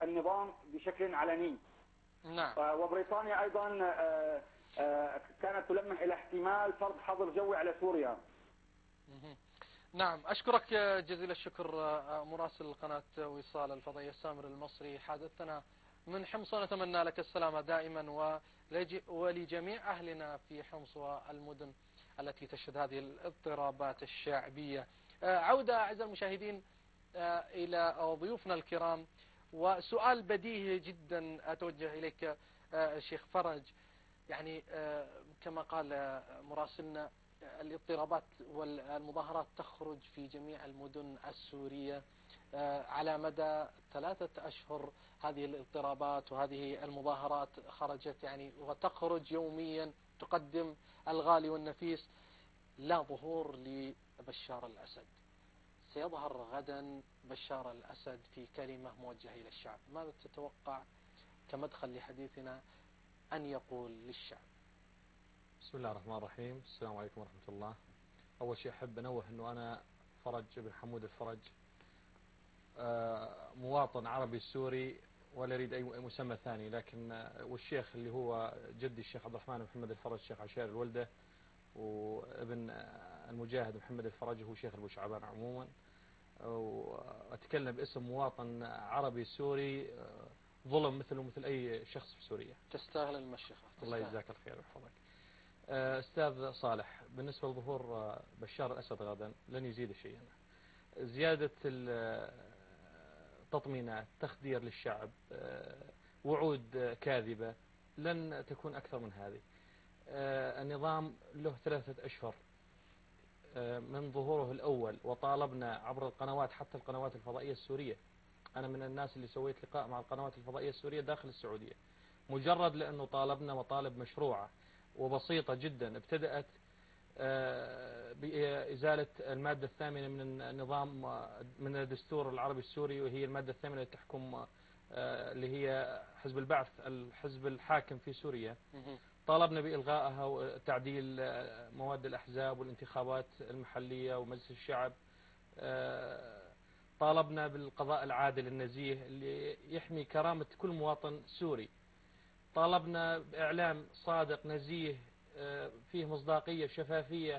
النظام بشكل علني. نعم. وبريطانيا أيضا كانت تلمح إلى احتمال فرض حظر جوي على سوريا. نعم، أشكرك جزيل الشكر مراسل قناة وصال الفضائية سامر المصري، حدثنا من حمص، ونتمنى لك السلامة دائما ولجميع أهلنا في حمص والمدن التي تشهد هذه الاضطرابات الشعبية. عودة أعزائي المشاهدين إلى ضيوفنا الكرام، وسؤال بديهي جدا أتوجه إليك شيخ فرج. يعني كما قال مراسلنا الاضطرابات والمظاهرات تخرج في جميع المدن السورية على مدى 3 أشهر. هذه الاضطرابات وهذه المظاهرات خرجت يعني وتخرج يوميا تقدم الغالي والنفيس. لا ظهور لبشار الأسد. سيظهر غدا بشار الأسد في كلمة موجهة إلى الشعب. ماذا تتوقع كمدخل لحديثنا أن يقول للشعب؟ بسم الله الرحمن الرحيم. السلام عليكم ورحمة الله. أول شيء أحب أنوه أنه أنا فرج بن حمود الفرج، مواطن عربي سوري، ولا أريد أي مسمى ثاني، لكن والشيخ اللي هو جدي الشيخ عبد الرحمن محمد الفرج شيخ عشائر الولدة، وابن المجاهد محمد الفرج هو شيخ أبو شعبان عموما، وأتكلم باسم مواطن عربي سوري ظلم مثله مثل أي شخص في سوريا. تستاهل المشيخة. الله يجزاك الخير ويحفظك. أستاذ صالح، بالنسبة لظهور بشار الأسد غدا لن يزيد شيئا. زيادة التطمينات، تخدير للشعب، وعود كاذبة لن تكون أكثر من هذه. النظام له 3 أشهر من ظهوره الأول، وطالبنا عبر القنوات حتى القنوات الفضائية السورية. أنا من الناس اللي سويت لقاء مع القنوات الفضائية السورية داخل السعودية، مجرد لأنه طالبنا مطالب مشروعة وبسيطة جدا، ابتدأت بإزالة المادة الثامنة من النظام من الدستور العربي السوري، وهي المادة الثامنة التي تحكم اللي هي حزب البعث، الحزب الحاكم في سوريا. طالبنا بإلغائها وتعديل مواد الأحزاب والانتخابات المحلية ومجلس الشعب. طالبنا بالقضاء العادل النزيه اللي يحمي كرامة كل مواطن سوري. طالبنا بإعلام صادق نزيه فيه مصداقية شفافية.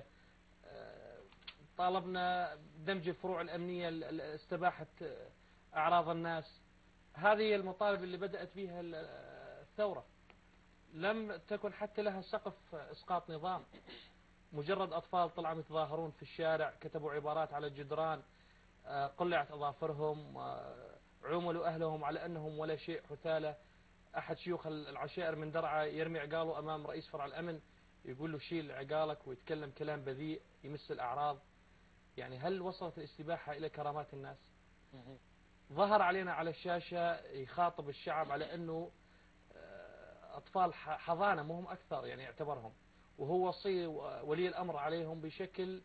طالبنا دمج الفروع الأمنية استباحة أعراض الناس. هذه المطالب اللي بدأت بها الثورة، لم تكن حتى لها سقف إسقاط نظام. مجرد أطفال طلعوا يتظاهرون في الشارع، كتبوا عبارات على الجدران، قلعت أظافرهم، عملوا أهلهم على أنهم ولا شيء، حثالة. أحد شيوخ العشائر من درعا يرمي عقاله أمام رئيس فرع الأمن، يقول له شيل عقالك، ويتكلم كلام بذيء يمس الأعراض. يعني هل وصلت الاستباحة إلى كرامات الناس؟ ظهر علينا على الشاشة يخاطب الشعب على أنه أطفال حضانة مهم أكثر، يعني يعتبرهم، وهو وصي ولي الأمر عليهم بشكل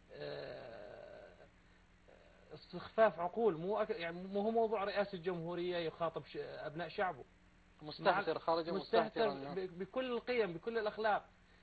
استخفاف عقول. يعني مو هو موضوع رئاسة الجمهورية يخاطب أبناء شعبه. مستهتر، خارج مستهتر بكل القيم بكل الأخلاق،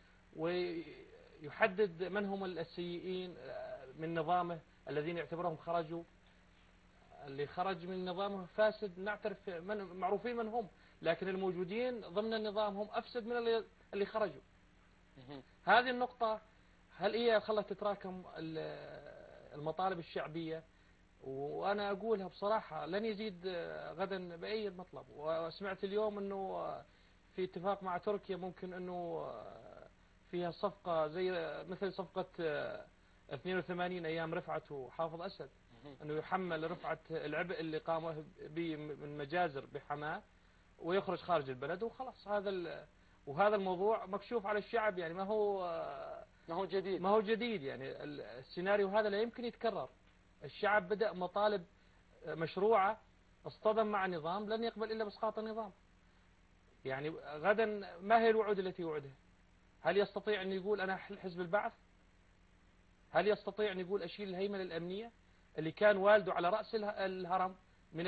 ويحدد من هم السيئين من نظامه الذين يعتبرهم خرجوا. اللي خرج من نظامه فاسد نعترف معروفين من هم، لكن الموجودين ضمن النظام هم أفسد من اللي خرجوا. هذه النقطة هل هي خلت تتراكم المطالب الشعبية؟ وأنا أقولها بصراحة لن يزيد غدا بأي مطلب. وسمعت اليوم أنه في اتفاق مع تركيا ممكن أنه فيها صفقة زي مثل صفقة 82 أيام رفعت وحافظ أسد، أنه يحمل رفعت العبء اللي قاموا به من مجازر بحماة ويخرج خارج البلد وخلاص. وهذا الموضوع مكشوف على الشعب، يعني ما هو جديد يعني السيناريو هذا لا يمكن يتكرر. الشعب بدأ مطالب مشروعة، اصطدم مع نظام لن يقبل إلا بإسقاط النظام. يعني غدا ما هي الوعود التي يوعدها؟ هل يستطيع أن يقول أنا حزب البعث؟ هل يستطيع أن يقول أشيل الهيمنة الأمنية اللي كان والده على رأس الهرم من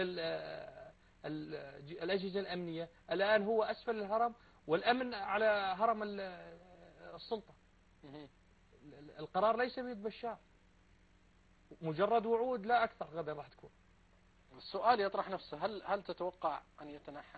الأجهزة الأمنية؟ الآن هو أسفل الهرم والأمن على هرم السلطة. القرار ليس بيد بشار، مجرد وعود لا أكثر غدا راح تكون. السؤال يطرح نفسه، هل تتوقع أن يتنحى؟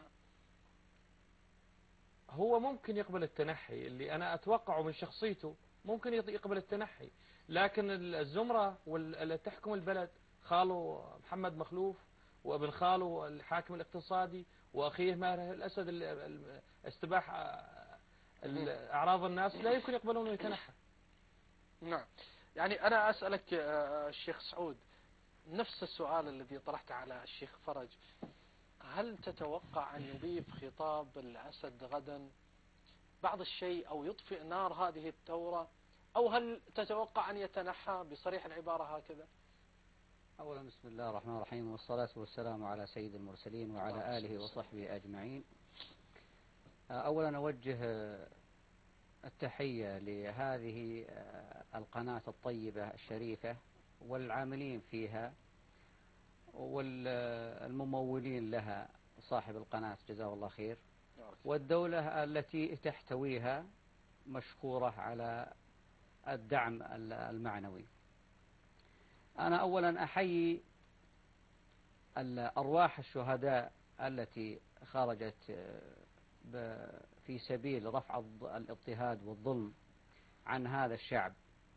هو ممكن يقبل التنحي، اللي أنا أتوقعه من شخصيته ممكن يقبل التنحي، لكن الزمرة واللي تحكم البلد خاله محمد مخلوف، وابن خاله الحاكم الاقتصادي، وأخيه ماهر الأسد استباح أعراض الناس، لا يمكن يقبلون يتنحى. نعم. يعني أنا أسألك الشيخ سعود نفس السؤال الذي طرحته على الشيخ فرج، هل تتوقع أن يضيف خطاب الأسد غدا بعض الشيء أو يطفئ نار هذه الثورة، أو هل تتوقع أن يتنحى بصريح العبارة هكذا؟ أولا بسم الله الرحمن الرحيم، والصلاة والسلام على سيد المرسلين وعلى آله وصحبه أجمعين. أولا أوجه التحية لهذه القناة الطيبة الشريفة والعاملين فيها والممولين لها، صاحب القناة جزاه الله خير، والدولة التي تحتويها مشكورة على الدعم المعنوي. أنا أولا أحيي أرواح الشهداء التي خرجت في سبيل رفع الاضطهاد والظلم عن هذا الشعب،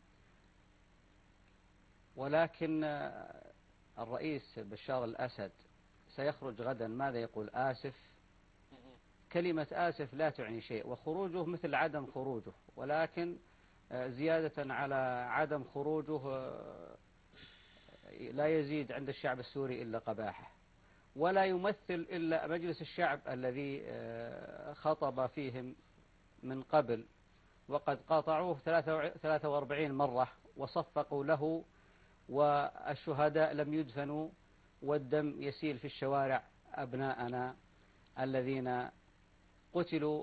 ولكن الرئيس بشار الأسد سيخرج غدا ماذا يقول؟ آسف. كلمة آسف لا تعني شيء، وخروجه مثل عدم خروجه، ولكن زيادة على عدم خروجه لا يزيد عند الشعب السوري إلا قباحة، ولا يمثل إلا مجلس الشعب الذي خطب فيهم من قبل، وقد قاطعوه 43 مرة وصفقوا له، والشهداء لم يدفنوا والدم يسيل في الشوارع. أبناءنا الذين قتلوا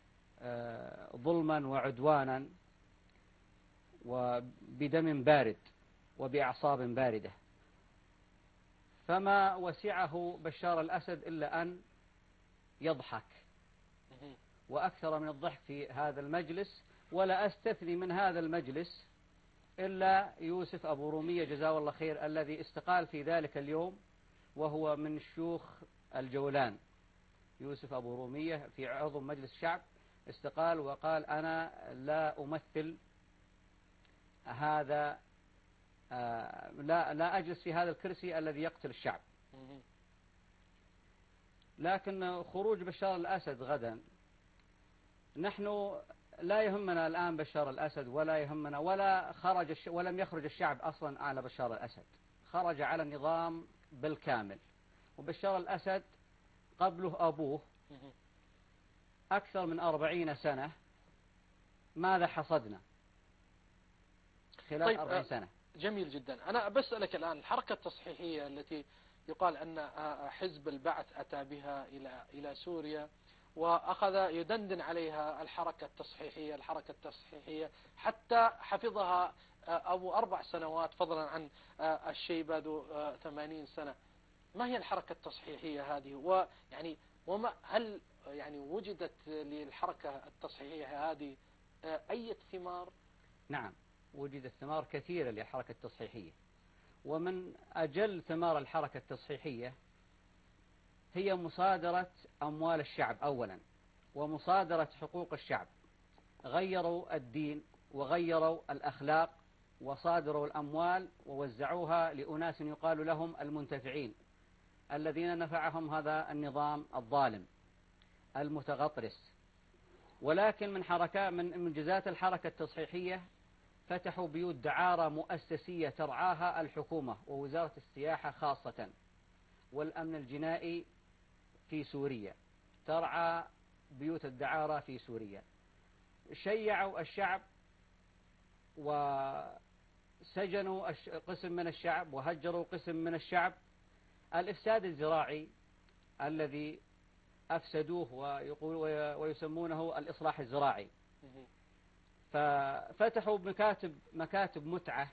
ظلما وعدوانا وبدم بارد وبأعصاب باردة، فما وسعه بشار الأسد إلا أن يضحك، وأكثر من الضحك في هذا المجلس. ولا أستثني من هذا المجلس إلا يوسف أبو رومية جزاه الله خير، الذي استقال في ذلك اليوم وهو من شيوخ الجولان. يوسف أبو رومية في عضو مجلس الشعب استقال وقال أنا لا أمثل هذا، لا أجلس في هذا الكرسي الذي يقتل الشعب. لكن خروج بشار الأسد غدا، نحن لا يهمنا الآن بشار الأسد، ولا يهمنا ولم يخرج الشعب أصلا على بشار الأسد، خرج على النظام بالكامل. وبشار الأسد قبله أبوه أكثر من 40 سنة، ماذا حصدنا خلال طيب 40 سنة؟ جميل جدا. أنا بسألك الآن، الحركة التصحيحية التي يقال أن حزب البعث أتى بها إلى سوريا وأخذ يدندن عليها الحركة التصحيحية حتى حفظها أبو 4 سنوات فضلا عن الشيبة ذو 80 سنة. ما هي الحركة التصحيحية هذه؟ هل وجدت للحركة التصحيحية هذه أي ثمار؟ نعم، وجدت ثمار كثيرة للحركة التصحيحية، ومن أجل ثمار الحركة التصحيحية هي مصادرة أموال الشعب أولا، ومصادرة حقوق الشعب. غيروا الدين وغيروا الأخلاق وصادروا الأموال ووزعوها لأناس يقال لهم المنتفعين، الذين نفعهم هذا النظام الظالم المتغطرس. ولكن من منجزات الحركة التصحيحية فتحوا بيوت دعارة مؤسسية ترعاها الحكومة ووزارة السياحة خاصة، والأمن الجنائي في سوريا ترعى بيوت الدعارة في سوريا. شيعوا الشعب وسجنوا قسم من الشعب وهجروا قسم من الشعب. الإفساد الزراعي الذي أفسدوه ويسمونه الإصلاح الزراعي، ففتحوا مكاتب متعة،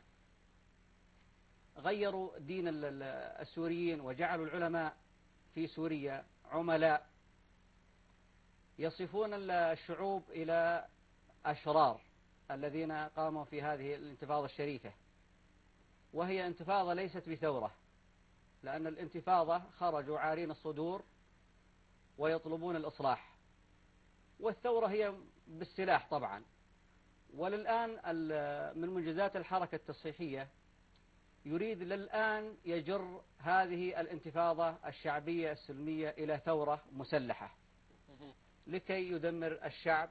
غيروا دين السوريين وجعلوا العلماء في سوريا عملاء، يصفون الشعوب إلى أشرار الذين قاموا في هذه الانتفاضة الشريفة، وهي انتفاضة ليست بثورة، لأن الانتفاضة خرجوا عارين الصدور ويطلبون الإصلاح، والثورة هي بالسلاح طبعا. وللآن من منجزات الحركة التصحيحية يريد للآن يجر هذه الانتفاضة الشعبية السلمية إلى ثورة مسلحة لكي يدمر الشعب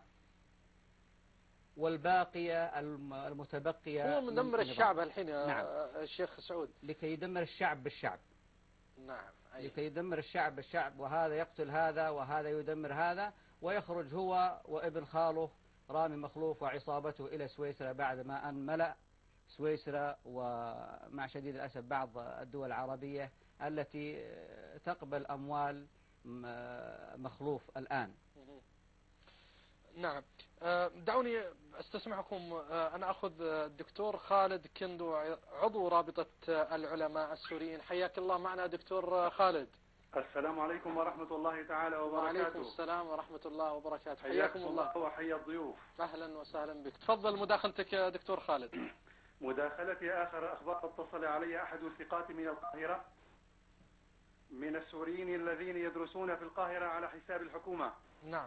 والباقية المتبقية. هو مدمر الشعب الحين يا نعم. الشيخ سعود، لكي يدمر الشعب بالشعب. نعم أي. لكي يدمر الشعب بالشعب، وهذا يقتل هذا وهذا يدمر هذا، ويخرج هو وابن خاله رامي مخلوف وعصابته إلى سويسرا بعدما أن ملأ سويسرا، ومع شديد الأسف بعض الدول العربية التي تقبل أموال مخلوف الآن. نعم. دعوني استسمعكم. أنا أخذ الدكتور خالد كندو، عضو رابطة العلماء السوريين. حياك الله معنا دكتور خالد. السلام عليكم ورحمة الله تعالى وبركاته. وعليكم السلام ورحمة الله وبركاته. حياكم الله وحيا الضيوف. أهلا وسهلا بك. تفضل مداخلتك يا دكتور خالد. مداخلتي آخر أخبار اتصل علي أحد الثقات من القاهرة من السوريين الذين يدرسون في القاهرة على حساب الحكومة. نعم.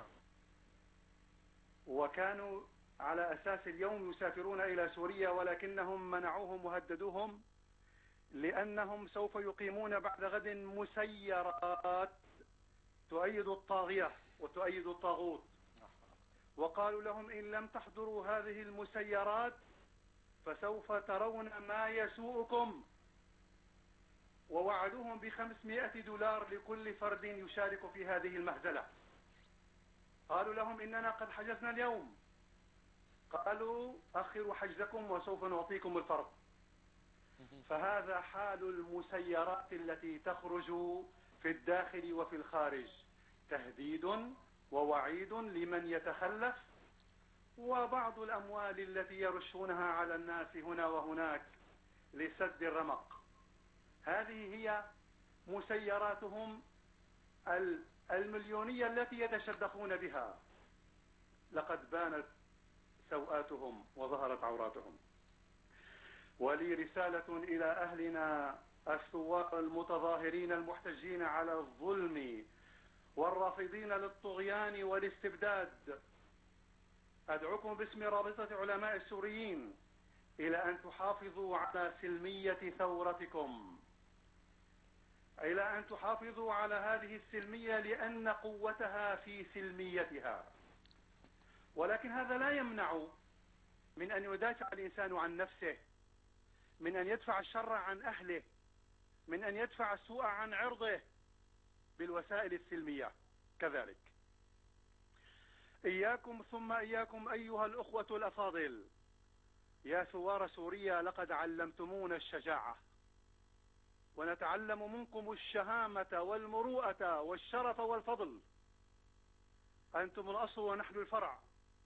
وكانوا على أساس اليوم يسافرون إلى سوريا، ولكنهم منعوهم وهددوهم لأنهم سوف يقيمون بعد غد مسيرات تؤيد الطاغية وتؤيد الطاغوت، وقالوا لهم إن لم تحضروا هذه المسيرات فسوف ترون ما يسوءكم، ووعدوهم ب$500 لكل فرد يشارك في هذه المهزلة. قالوا لهم إننا قد حجزنا اليوم، قالوا أخروا حجزكم وسوف نعطيكم الفرض. فهذا حال المسيرات التي تخرج في الداخل وفي الخارج، تهديد ووعيد لمن يتخلف، وبعض الأموال التي يرشونها على الناس هنا وهناك لسد الرمق. هذه هي مسيراتهم المليونية التي يتشدقون بها. لقد بانت سوآتهم وظهرت عوراتهم. ولي رسالة إلى أهلنا الثوار المتظاهرين المحتجين على الظلم والرافضين للطغيان والاستبداد. أدعوكم باسم رابطة علماء السوريين إلى أن تحافظوا على سلمية ثورتكم، إلى أن تحافظوا على هذه السلمية لأن قوتها في سلميتها. ولكن هذا لا يمنع من أن يدافع الإنسان عن نفسه، من أن يدفع الشر عن أهله، من أن يدفع السوء عن عرضه بالوسائل السلمية كذلك. إياكم ثم إياكم أيها الأخوة الأفاضل يا ثوار سوريا، لقد علمتمونا الشجاعة، ونتعلم منكم الشهامة والمروءة والشرف والفضل. أنتم الأصل ونحن الفرع.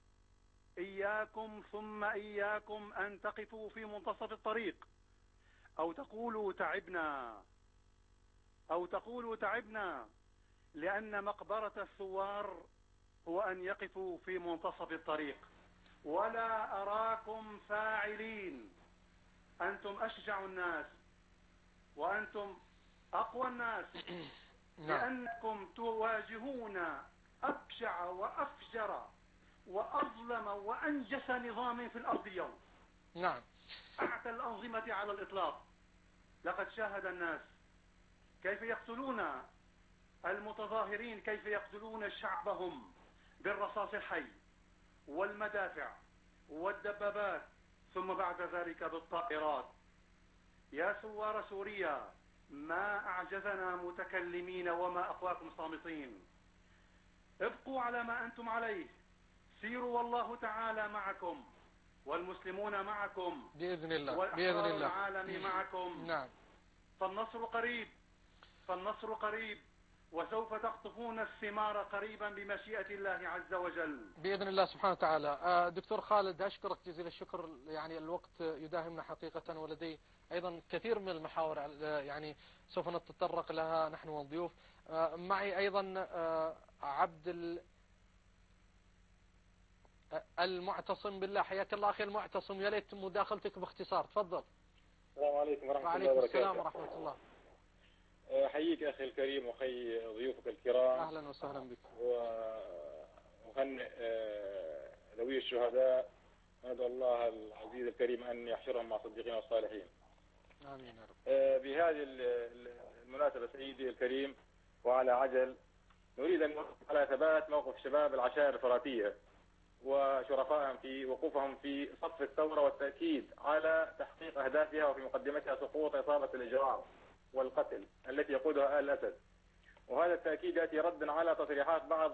إياكم ثم إياكم أن تقفوا في منتصف الطريق أو تقولوا تعبنا، لأن مقبرة الثوار هو أن يقفوا في منتصف الطريق. ولا أراكم فاعلين. أنتم أشجع الناس وأنتم أقوى الناس، لأنكم تواجهون أبشع وأفجر وأظلم وأنجس نظام في الأرض اليوم. نعم. أعتى الأنظمة على الإطلاق. لقد شاهد الناس كيف يقتلون المتظاهرين، كيف يقتلون شعبهم بالرصاص الحي والمدافع والدبابات، ثم بعد ذلك بالطائرات. يا ثوار سوريا، ما أعجزنا متكلمين وما أقواكم صامتين. ابقوا على ما أنتم عليه، سيروا والله تعالى معكم، والمسلمون معكم بإذن الله، والأحرار العالم معكم. نعم. فالنصر قريب، فالنصر قريب، وسوف تقطفون الثمار قريبا بمشيئة الله عز وجل بإذن الله سبحانه وتعالى. دكتور خالد، أشكرك جزيل الشكر. يعني الوقت يداهمنا حقيقة، ولدي أيضا كثير من المحاور يعني سوف نتطرق لها نحن والضيوف. معي أيضا عبد المعتصم بالله. حياك الله أخي المعتصم، يا ليت مداخلتك باختصار. تفضل. السلام عليكم ورحمة الله وعليكم وبركاته. السلام ورحمة الله. أحييك أخي الكريم وأحيي ضيوفك الكرام. أهلا وسهلا بك. وأهنئ ذوي الشهداء، ندعو الله العزيز الكريم أن يحشرهم مع الصديقين والصالحين. آمين يا رب. بهذه المناسبة سيدي الكريم وعلى عجل نريد أن نوقف على ثبات موقف شباب العشائر الفراتية وشرفائهم في وقوفهم في صف الثورة والتأكيد على تحقيق أهدافها، وفي مقدمتها سقوط عصابة الإجرام والقتل التي يقودها آل الأسد. وهذا التأكيد يأتي ردا على تصريحات بعض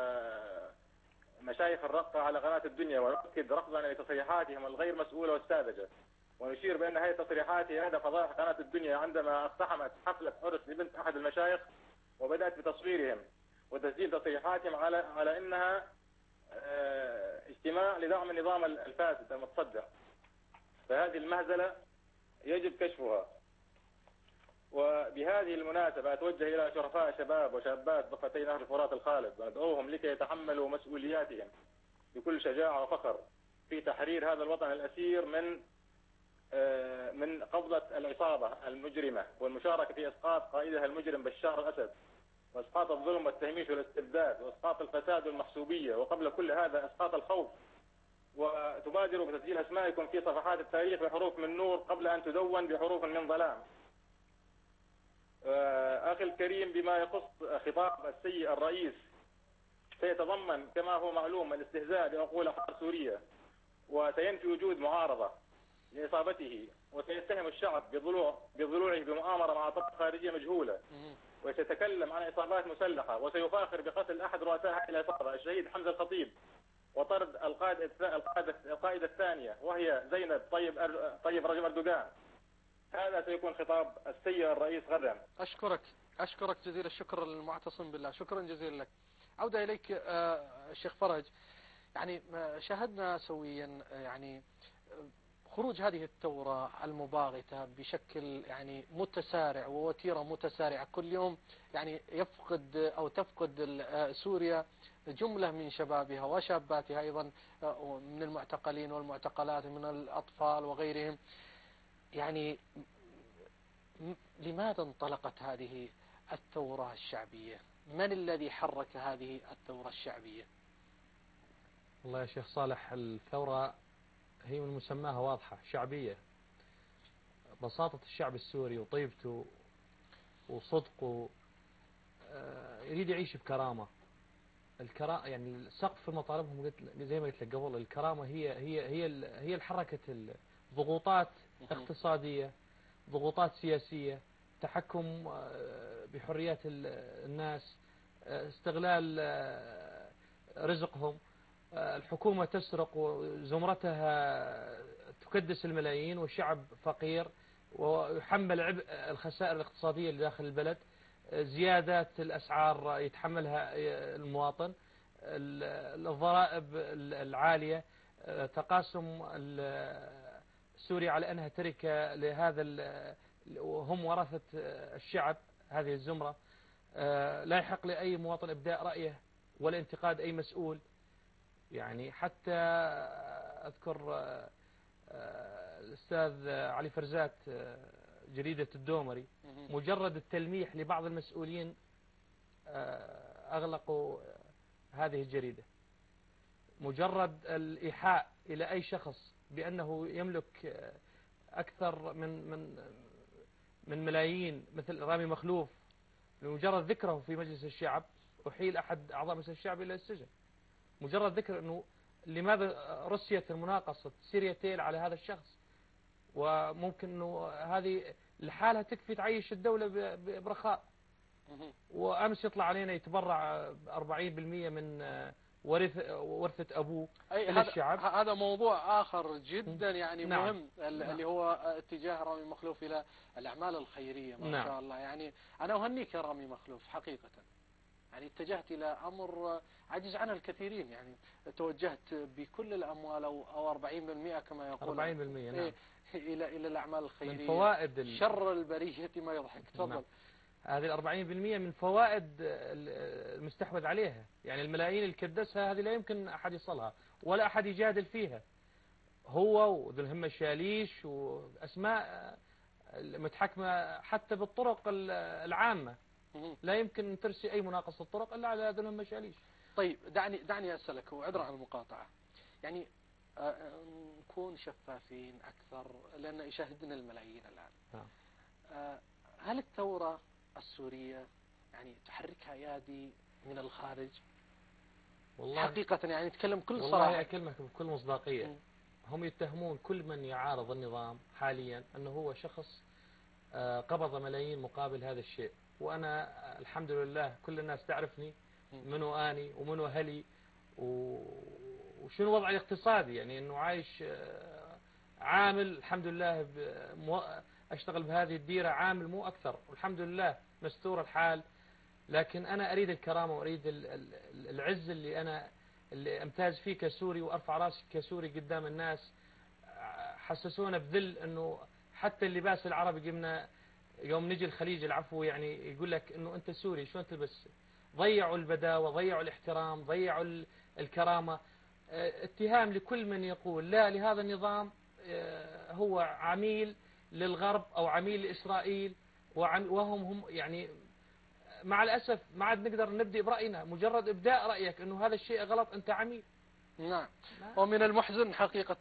مشايخ الرقة على قناة الدنيا، ونؤكد رفضنا لتصريحاتهم الغير مسؤولة والساذجة، ونشير بأن هذه التصريحات هي إحدى فضائح قناة الدنيا عندما اقتحمت حفلة عرس لبنت أحد المشايخ وبدأت بتصويرهم وتسجيل تصريحاتهم على أنها اجتماع لدعم النظام الفاسد المتصدع. فهذه المهزلة يجب كشفها. وبهذه المناسبة أتوجه إلى شرفاء شباب وشابات ضفتي نهر الفرات الخالد وندعوهم لكي يتحملوا مسؤولياتهم بكل شجاعة وفخر في تحرير هذا الوطن الأسير من قبضة العصابة المجرمة، والمشاركة في إسقاط قائدها المجرم بشار الأسد، وإسقاط الظلم والتهميش والاستبداد، وإسقاط الفساد والمحسوبية، وقبل كل هذا إسقاط الخوف. وتبادروا بتسجيل أسمائكم في صفحات التاريخ بحروف من نور قبل أن تدون بحروف من ظلام. أخي الكريم، بما يخص خطاب السيء الرئيس سيتضمن كما هو معلوم الاستهزاء بعقول أحرار سوريا، وسينفي وجود معارضة لإصابته، وسيتهم الشعب بضلوعه بمؤامرة مع طاقة خارجية مجهولة، وسيتكلم عن عصابات مسلحة، وسيفاخر بقتل أحد رؤساء هذه العصابة الشهيد حمزة الخطيب، وطرد القائدة الثانية وهي زينب طيب رجب أردوغان. هذا سيكون خطاب السيء الرئيس غدا. أشكرك جزيل الشكر المعتصم بالله، شكرا جزيلا لك. عودة إليك الشيخ فرج، يعني شاهدنا سويا يعني خروج هذه الثورة المباغتة بشكل يعني متسارع ووتيرة متسارعة، كل يوم يعني تفقد سوريا جملة من شبابها وشاباتها أيضا من المعتقلين والمعتقلات من الأطفال وغيرهم. يعني لماذا انطلقت هذه الثورة الشعبية؟ من الذي حرك هذه الثورة الشعبية؟ والله يا شيخ صالح، الثورة هي من مسماها واضحة، شعبية. بساطة الشعب السوري وطيبته وصدقه، يريد يعيش بكرامة. يعني سقف مطالبهم زي ما قلت لك قبل، الكرامة هي اللي حركت ضغوطات اقتصادية، ضغوطات سياسية، تحكم بحريات الناس، استغلال رزقهم، الحكومة تسرق وزمرتها تكدس الملايين والشعب فقير ويحمل عبء الخسائر الاقتصادية اللي داخل البلد، زيادات الأسعار يتحملها المواطن، الضرائب العالية، تقاسم سوريا على أنها تركة لهذا وهم ورثة الشعب، هذه الزمرة. لا يحق لأي مواطن إبداء رأيه ولا انتقاد أي مسؤول. يعني حتى أذكر الأستاذ علي فرزات جريدة الدومري، مجرد التلميح لبعض المسؤولين أغلقوا هذه الجريدة. مجرد الإيحاء إلى أي شخص بأنه يملك أكثر من ملايين مثل رامي مخلوف، بمجرد ذكره في مجلس الشعب أحيل أحد أعضاء مجلس الشعب إلى السجن. مجرد ذكر أنه لماذا رسيت المناقصة سيريتيل على هذا الشخص، وممكن أنه هذه لحالها تكفي تعيش الدولة برخاء. وأمس يطلع علينا يتبرع 40% من ورثة أبوه إلى الشعب. هذا موضوع آخر جدا يعني نعم. مهم، اللي هو اتجاه رامي مخلوف إلى الأعمال الخيرية ما نعم. شاء الله. يعني أنا أهنيك يا رامي مخلوف حقيقة، يعني اتجهت إلى أمر عجز عنه الكثيرين، يعني توجهت بكل الأموال أو 40% كما يقول 40% نعم. إلى الأعمال الخيرية من فوائد شر البرية ما يضحك. تفضل. نعم. هذه 40% من فوائد المستحوذ عليها، يعني الملايين اللي كدسها هذه لا يمكن أحد يصلها ولا أحد يجادل فيها. هو وذو الهمة الشاليش وأسماء متحكمة حتى بالطرق العامة. لا يمكن أن ترسي أي مناقصة الطرق إلا على هذه المشاليش. طيب دعني أسألك وعذرا عن المقاطعة، يعني نكون شفافين أكثر لأن يشاهدنا الملايين الآن. هل الثورة السورية يعني تحركها أيادي من الخارج؟ والله حقيقة يعني نتكلم كل صراحة. والله أكلمك بكل مصداقية. هم يتهمون كل من يعارض النظام حاليا أنه هو شخص قبض ملايين مقابل هذا الشيء، وأنا الحمد لله كل الناس تعرفني منو أني ومنو أهلي وشنو وضعي الاقتصادي، يعني أنه عايش عامل الحمد لله أشتغل بهذه الديرة عامل مو أكثر، والحمد لله مستور الحال. لكن أنا أريد الكرامة وأريد العز اللي أمتاز فيه كسوري وأرفع راسي كسوري قدام الناس. حسسونا بذل أنه حتى اللباس العربي قمنا يوم نجي الخليج العفو يعني يقول لك أنه أنت سوري شلون تلبس. ضيعوا البداوة، ضيعوا الاحترام، ضيعوا الكرامة. اتهام لكل من يقول لا لهذا النظام هو عميل للغرب أو عميل لإسرائيل، وهم يعني مع الأسف ما عاد نقدر نبدأ برأينا، مجرد إبداء رأيك أنه هذا الشيء غلط أنت عميل. نعم. ومن المحزن حقيقة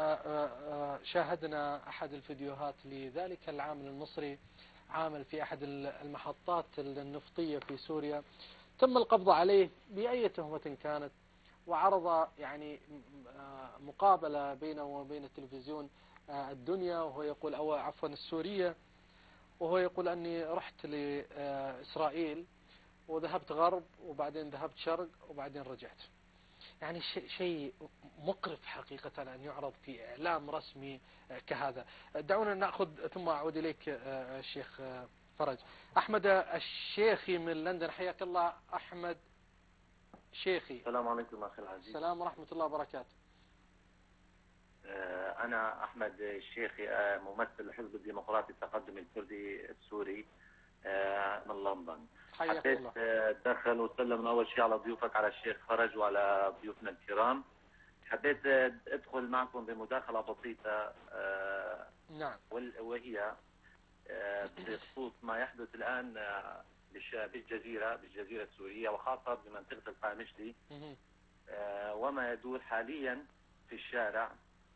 شاهدنا أحد الفيديوهات لذلك العامل المصري عامل في أحد المحطات النفطية في سوريا، تم القبض عليه بأي تهمة كانت، وعرض يعني مقابلة بينه وبين التلفزيون الدنيا، وهو يقول أو عفوا السورية، وهو يقول أني رحت لإسرائيل وذهبت غرب وبعدين ذهبت شرق وبعدين رجعت. يعني شيء مقرف حقيقة أن يعرض في إعلام رسمي كهذا. دعونا نأخذ ثم أعود إليك الشيخ فرج. أحمد الشيخي من لندن، حياك الله أحمد شيخي. السلام عليكم أخي العزيز. السلام ورحمة الله وبركاته. أنا أحمد الشيخي ممثل الحزب الديمقراطي التقدم الكردي السوري من لندن. حبيت أدخل وسلم أول شيء على ضيوفك، على الشيخ فرج وعلى ضيوفنا الكرام. حبيت أدخل معكم بمداخلة بسيطة نعم، وهي بخصوص ما يحدث الآن بالجزيرة السورية وخاصة بمنطقة القامشلي، وما يدور حاليا في الشارع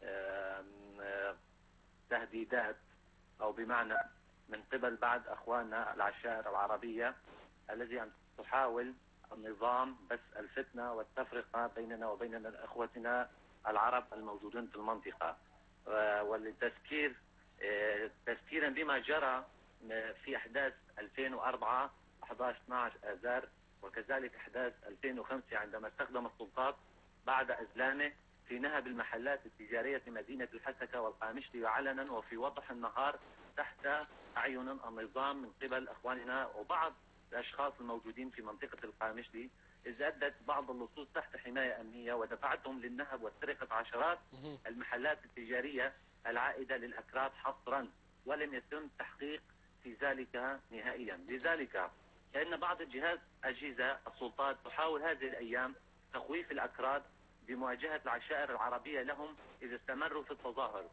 تهديدات أو بمعنى من قبل بعض أخواننا العشائر العربية الذي أن تحاول النظام بس الفتنة والتفرقة بيننا وبين أخوتنا العرب الموجودين في المنطقة، وللتذكير تذكيرا بما جرى في أحداث 2004 11-12 آذار، وكذلك أحداث 2005 عندما استخدم السلطات بعد إزلامه في نهب المحلات التجارية في مدينة الحسكة والقامشلي علنا وفي وضح النهار تحت أعين النظام من قبل أخواننا وبعض الأشخاص الموجودين في منطقة القامشلي، إذ أدت بعض اللصوص تحت حماية أمنية ودفعتهم للنهب وسرقة عشرات المحلات التجارية العائدة للأكراد حصرا، ولم يتم تحقيق في ذلك نهائيا. لذلك فإن بعض أجهزة السلطات تحاول هذه الأيام تخويف الأكراد بمواجهة العشائر العربية لهم إذا استمروا في التظاهر،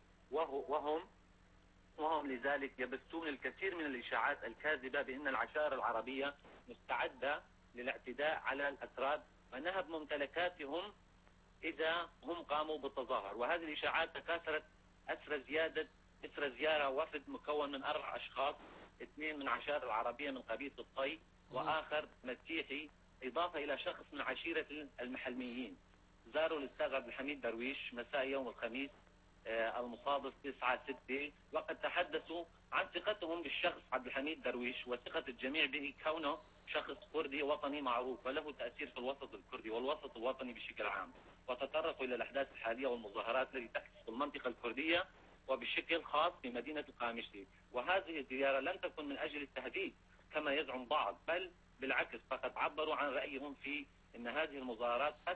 وهم لذلك يبثون الكثير من الإشاعات الكاذبة بأن العشائر العربية مستعدة للاعتداء على الأكراد ونهب ممتلكاتهم إذا هم قاموا بالتظاهر. وهذه الإشاعات تكاثرت إثر زيارة وفد مكون من 4 أشخاص، 2 من عشائر العربية من قبيلة الطي وآخر مسيحي، إضافة إلى شخص من عشيرة المحلميين، زاروا الأستاذ عبد الحميد درويش مساء يوم الخميس المصادف 9/6، وقد تحدثوا عن ثقتهم بالشخص عبد الحميد درويش وثقة الجميع به كونه شخص كردي وطني معروف وله تأثير في الوسط الكردي والوسط الوطني بشكل عام، وتطرقوا إلى الأحداث الحالية والمظاهرات التي تحدث في المنطقة الكردية وبشكل خاص في مدينة القامشلي. وهذه الزيارة لم تكن من أجل التهديد كما يزعم بعض، بل بالعكس فقد عبروا عن رأيهم في أن هذه المظاهرات قد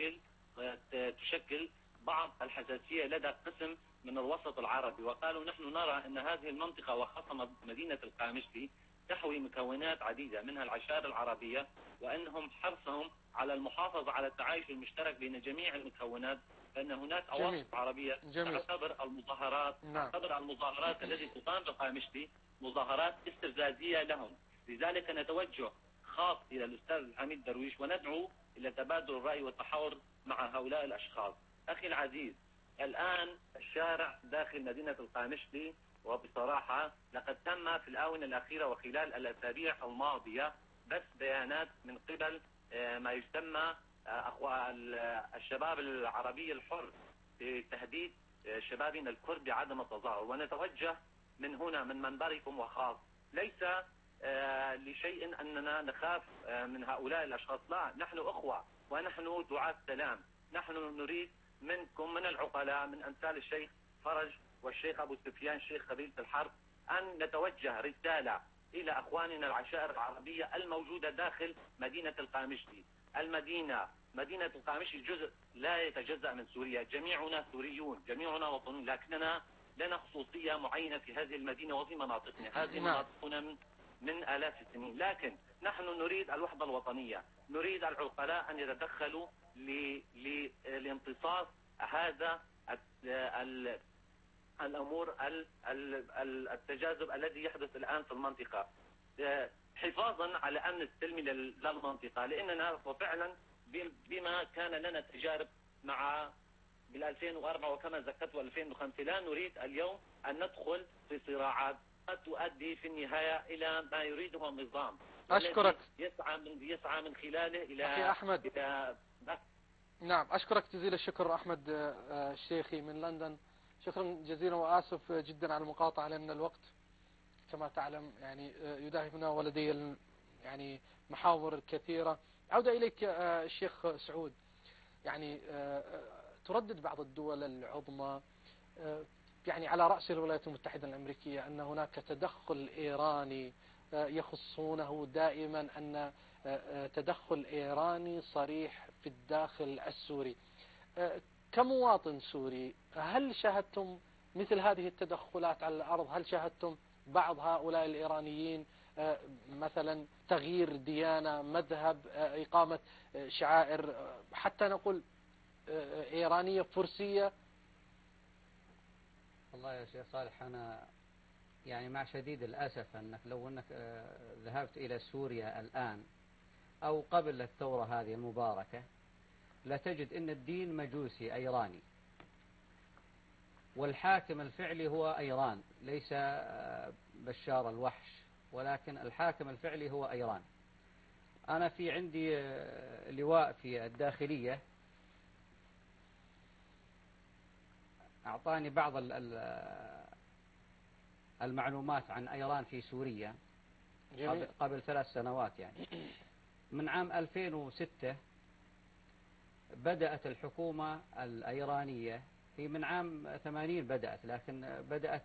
تشكل بعض الحساسية لدى قسم من الوسط العربي، وقالوا نحن نرى أن هذه المنطقة وخاصة مدينة القامشلي تحوي مكونات عديدة منها العشائر العربية، وأنهم حرصهم على المحافظة على التعايش المشترك بين جميع المكونات، فإن هناك عواصف عربية تعتبر المظاهرات التي تقام بالقامشلي مظاهرات استفزازية لهم. لذلك نتوجه خاص إلى الأستاذ الحميد درويش وندعو إلى تبادل الرأي والتحاور مع هؤلاء الأشخاص. أخي العزيز، الآن الشارع داخل مدينة القامشلي، وبصراحة لقد تم في الآونة الأخيرة وخلال الأسابيع الماضية بث بيانات من قبل ما يسمى الشباب العربي الحر بتهديد شبابنا الكرد بعدم التظاهر. ونتوجه من هنا من منبركم وخاص، ليس لشيء أننا نخاف من هؤلاء الأشخاص، لا، نحن أخوة ونحن دعاة سلام. نحن نريد منكم من العقلاء من أمثال الشيخ فرج والشيخ أبو سفيان شيخ قبيلة الحرب أن نتوجه رسالة إلى أخواننا العشائر العربية الموجودة داخل مدينة القامشلي. مدينة القامشلي جزء لا يتجزأ من سوريا، جميعنا سوريون، جميعنا وطنيون، لكننا لنا خصوصية معينة في هذه المدينة وفي مناطقنا. هذه مناطقنا من آلاف السنين، لكن نحن نريد الوحدة الوطنية، نريد العقلاء أن يتدخلوا لامتصاص هذا الأمور التجاذب الذي يحدث الآن في المنطقة، حفاظا على أمن السلمي للمنطقة. لأننا وفعلا بما كان لنا تجارب مع بال2004 وكما ذكرت 2005 لا نريد اليوم أن ندخل في صراعات قد تؤدي في النهاية إلى ما يريده النظام. أشكرك. يسعى من خلاله إلى أخي أحمد. نعم، أشكرك جزيل الشكر أحمد الشيخي من لندن، شكرا جزيلا، وآسف جدا على المقاطعة لأن الوقت كما تعلم يعني يداهي بنا، ولدي يعني محاور كثيرة. عودة إليك الشيخ سعود، يعني تردد بعض الدول العظمى يعني على رأس الولايات المتحدة الأمريكية أن هناك تدخل إيراني، يخصونه دائما أن تدخل إيراني صريح في الداخل السوري. كمواطن سوري، هل شاهدتم مثل هذه التدخلات على الأرض؟ هل شاهدتم بعض هؤلاء الإيرانيين مثلا تغيير ديانة، مذهب، إقامة شعائر حتى نقول إيرانية فرسية؟ والله يا شيخ صالح، أنا يعني مع شديد الأسف أنك لو أنك ذهبت إلى سوريا الآن أو قبل الثورة هذه المباركة لتجد أن الدين مجوسي أيراني، والحاكم الفعلي هو إيران، ليس بشار الوحش، ولكن الحاكم الفعلي هو إيران. أنا في عندي لواء في الداخلية أعطاني بعض المعلومات عن إيران في سوريا قبل 3 سنوات، يعني من عام 2006 بدأت الحكومة الإيرانية، هي من عام 80 بدأت، لكن بدأت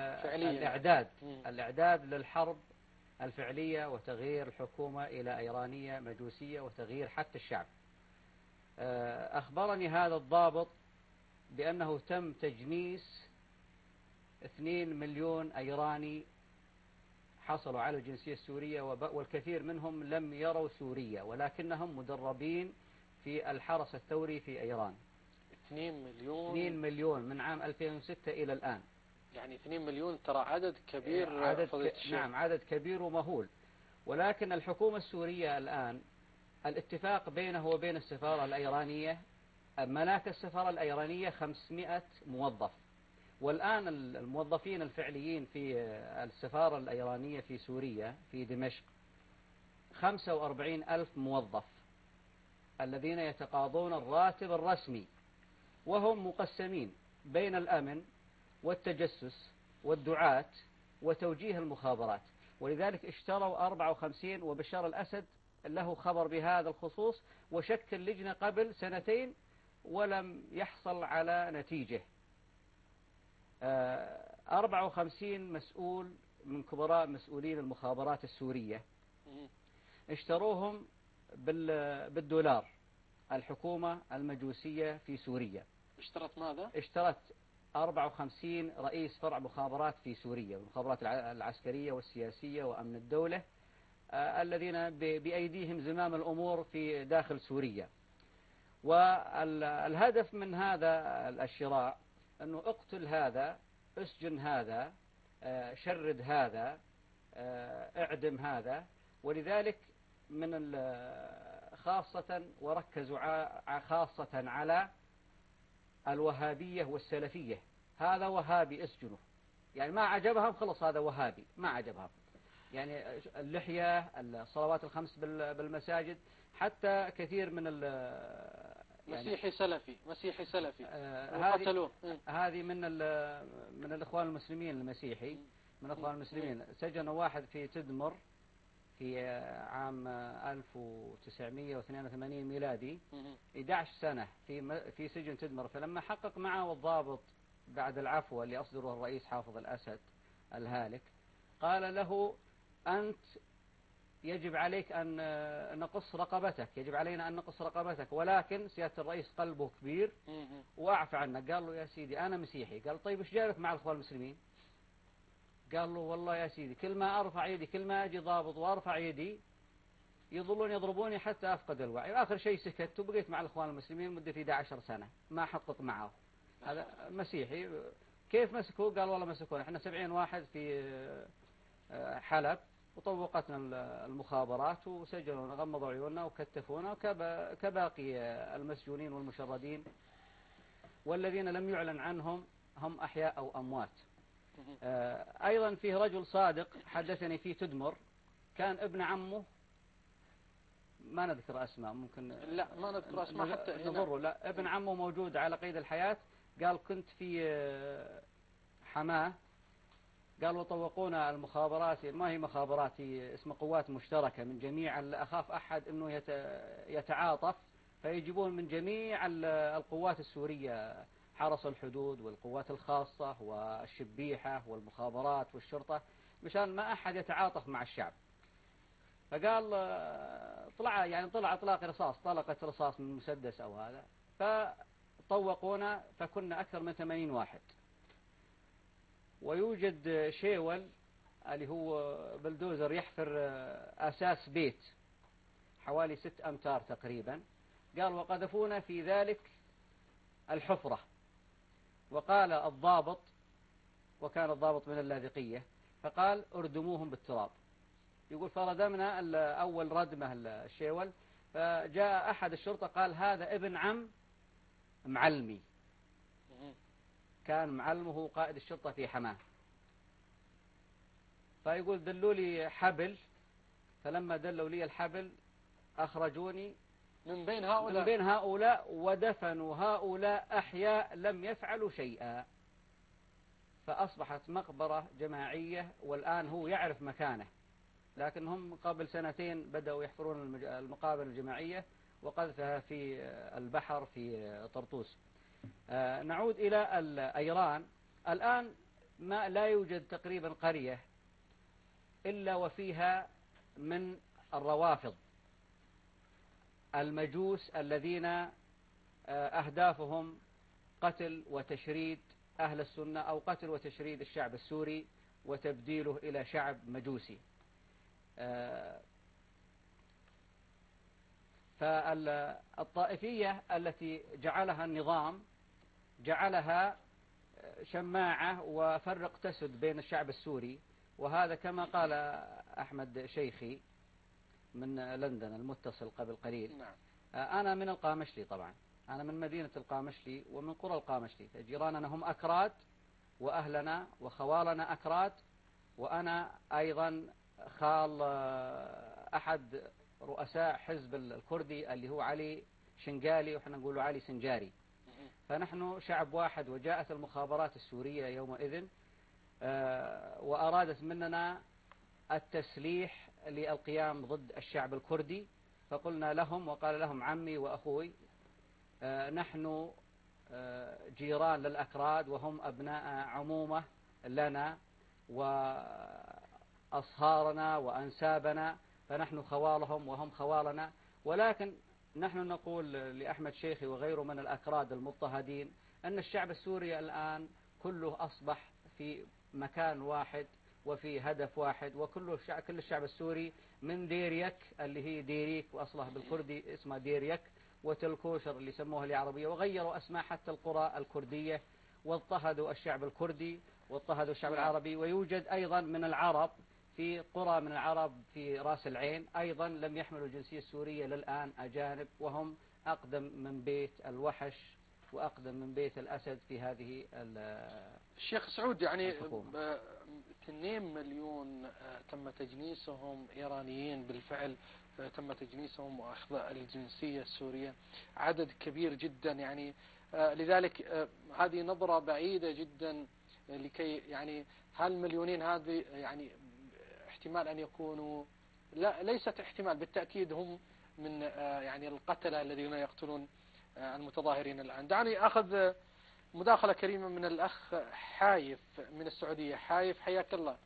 الإعداد للحرب الفعلية وتغيير الحكومة إلى إيرانية مجوسية وتغيير حتى الشعب. أخبرني هذا الضابط بأنه تم تجنيس 2 مليون أيراني حصلوا على الجنسية السورية، والكثير منهم لم يروا سوريا ولكنهم مدربين في الحرس الثوري في إيران. 2 مليون من عام 2006 إلى الآن. يعني 2 مليون ترى عدد كبير. نعم، عدد كبير ومهول. ولكن الحكومة السورية الآن الاتفاق بينه وبين السفارة الإيرانية، ملاك السفارة الإيرانية 500 موظف، والآن الموظفين الفعليين في السفارة الإيرانية في سوريا في دمشق 45,000 موظف الذين يتقاضون الراتب الرسمي، وهم مقسمين بين الأمن والتجسس والدعاة وتوجيه المخابرات. ولذلك اشتروا 54، وبشار الأسد له خبر بهذا الخصوص، وشكل لجنة قبل 2 ولم يحصل على نتيجة. 54 مسؤول من كبراء مسؤولين المخابرات السورية اشتروهم بالدولار. الحكومة المجوسية في سوريا اشترت ماذا؟ اشترت 54 رئيس فرع مخابرات في سوريا، المخابرات العسكرية والسياسية وأمن الدولة، الذين بأيديهم زمام الأمور في داخل سوريا. والهدف من هذا الشراء أنه اقتل هذا، اسجن هذا، شرد هذا، اعدم هذا. ولذلك من خاصة وركزوا خاصة على الوهابية والسلفية. هذا وهابي اسجنه، يعني ما عجبهم خلص هذا وهابي، ما عجبهم. يعني اللحية، الصلوات الخمس بالمساجد، حتى كثير من يعني مسيحي سلفي وقتلوه. هذه من الإخوان المسلمين المسيحي، من الإخوان المسلمين. سجنوا واحد في تدمر في عام 1982 ميلادي، 11 سنة في سجن تدمر. فلما حقق معه الضابط بعد العفو اللي أصدره الرئيس حافظ الأسد الهالك، قال له: أنت يجب عليك أن نقص رقبتك، يجب علينا أن نقص رقبتك، ولكن سيادة الرئيس قلبه كبير وأعفى عنك. قال له: يا سيدي أنا مسيحي. قال: طيب إيش جابك مع الإخوان المسلمين؟ قال له: والله يا سيدي كل ما أرفع يدي، كل ما أجي ضابط وأرفع يدي يظلون يضربوني حتى أفقد الوعي. آخر شيء سكت وبقيت مع الإخوان المسلمين مدة 11 سنة ما حقق معه. هذا مسيحي. كيف مسكوه؟ قال: والله مسكونا احنا 70 واحد في حلب، وطوقتنا المخابرات وسجلونا، غمضوا عيوننا وكتفونا كباقي المسجونين والمشردين، والذين لم يعلن عنهم هم أحياء أو أموات. أيضا فيه رجل صادق حدثني في تدمر، كان ابن عمه، ما نذكر أسماء، ممكن لا ما نذكر أسماء حتى نضره، لا ابن عمه موجود على قيد الحياة. قال: كنت في حماه، قالوا طوقونا المخابرات، ما هي مخابرات، هي اسم قوات مشتركة من جميع، أخاف أحد أنه يتعاطف، فيجيبون من جميع القوات السورية، حرس الحدود والقوات الخاصة والشبيحة والمخابرات والشرطة، مشان ما أحد يتعاطف مع الشعب. فقال طلع إطلاق رصاص، طلقت رصاص من مسدس أو هذا، فطوقونا، فكنا أكثر من 80 واحد. ويوجد شيول اللي هو بلدوزر يحفر أساس بيت حوالي 6 أمتار تقريبا. قال: وقذفونا في ذلك الحفرة. وقال الضابط، وكان الضابط من اللاذقية، فقال: اردموهم بالتراب. يقول: فردمنا أول ردمة الشيول، فجاء أحد الشرطة قال: هذا ابن عم معلمي، كان معلمه قائد الشرطة في حماه. فيقول: دلوا لي حبل، فلما دلوا لي الحبل أخرجوني من بين هؤلاء ودفنوا هؤلاء أحياء لم يفعلوا شيئا. فأصبحت مقبرة جماعية، والآن هو يعرف مكانه، لكن هم قبل 2 بدأوا يحفرون المقابر الجماعية وقذفها في البحر في طرطوس. نعود إلى أيران. الآن ما لا يوجد تقريبا قرية إلا وفيها من الروافض المجوس الذين أهدافهم قتل وتشريد أهل السنة، أو قتل وتشريد الشعب السوري وتبديله إلى شعب مجوسي. فالطائفية التي جعلها النظام جعلها شماعة وفرق تسد بين الشعب السوري. وهذا كما قال أحمد شيخي من لندن المتصل قبل قليل. أنا من القامشلي، طبعا أنا من مدينة القامشلي ومن قرى القامشلي، جيراننا هم أكراد، وأهلنا وخوالنا أكراد، وأنا أيضا خال أحد رؤساء حزب الكردي اللي هو علي شنقالي، وإحنا نقول علي سنجاري. فنحن شعب واحد. وجاءت المخابرات السورية يومئذ وأرادت مننا التسليح للقيام ضد الشعب الكردي. فقلنا لهم، وقال لهم عمي وأخوي: نحن جيران للأكراد، وهم أبناء عمومة لنا وأصهارنا وأنسابنا، فنحن خوالهم وهم خوالنا. ولكن نحن نقول لأحمد شيخي وغيره من الأكراد المضطهدين أن الشعب السوري الآن كله أصبح في مكان واحد، وفي هدف واحد، وكل الشعب السوري من ديريك اللي هي ديريك وأصلها بالكردي اسمها ديريك، وتلكوشر اللي سموها العربية، وغيروا أسماء حتى القرى الكردية، واضطهدوا الشعب الكردي واضطهدوا الشعب العربي. ويوجد أيضا من العرب في قرى من العرب في راس العين أيضا لم يحملوا الجنسية السورية للآن أجانب، وهم أقدم من بيت الوحش وأقدم من بيت الأسد في هذه الشيخ سعود. يعني الحكومة. 2 مليون تم تجنيسهم إيرانيين بالفعل، تم تجنيسهم وأخذ الجنسية السورية، عدد كبير جدا. يعني لذلك هذه نظرة بعيدة جدا لكي يعني هل المليونين هذه يعني احتمال أن يكونوا، لا ليست احتمال، بالتأكيد هم من يعني القتلة الذين يقتلون المتظاهرين الآن. دعني أخذ مداخلة كريمة من الأخ حايف من السعودية. حايف حياك الله.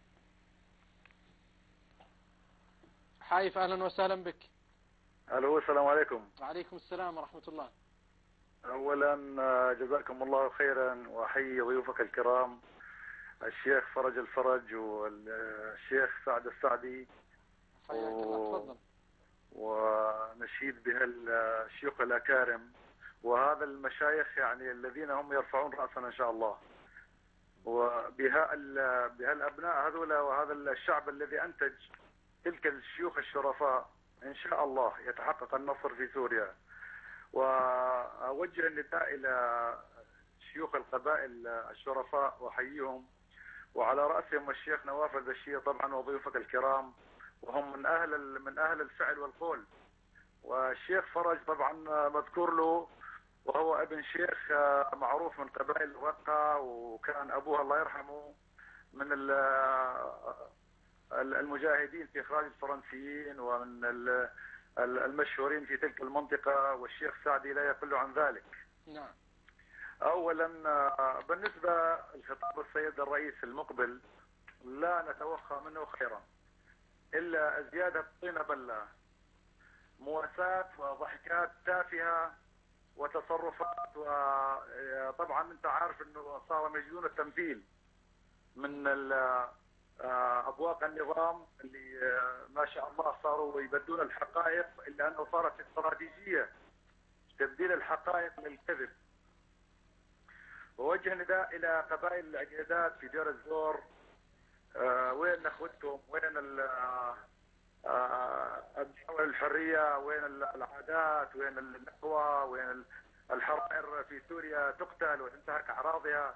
حايف أهلا وسهلا بك. الو السلام عليكم. وعليكم السلام ورحمة الله. اولا جزاكم الله خيرا، واحيي ضيوفك الكرام الشيخ فرج الفرج والشيخ سعد السعدي. حياك الله تفضل. ونشيد بهالشيوخ الأكارم وهذا المشايخ يعني الذين هم يرفعون رأسنا إن شاء الله، وبهالأبناء هذولا وهذا الشعب الذي أنتج تلك الشيوخ الشرفاء إن شاء الله يتحقق النصر في سوريا. وأوجه النداء إلى شيوخ القبائل الشرفاء وحييهم، وعلى رأسهم الشيخ نواف البشير طبعا وضيوفك الكرام، وهم من أهل الفعل والقول. والشيخ فرج طبعا مذكور له، وهو ابن شيخ معروف من قبائل الرقة، وكان أبوه الله يرحمه من المجاهدين في إخراج الفرنسيين ومن المشهورين في تلك المنطقة، والشيخ سعدي لا يقل عن ذلك. نعم. أولا بالنسبة لخطاب السيد الرئيس المقبل لا نتوخى منه خيرا إلا زيادة طينة بلة، مواساة وضحكات تافهة وتصرفات. وطبعا انت عارف انه صار مجنون التمثيل من ابواق النظام اللي ما شاء الله صاروا يبدون الحقائق، الا انه صارت استراتيجية تبديل الحقائق للكذب. ووجه نداء الى قبائل العقيدات في دير الزور، وين نخوتكم؟ وين الحرية؟ وين العادات؟ وين النقوة؟ وين الحرائر في سوريا تقتل وتنتهك أعراضها؟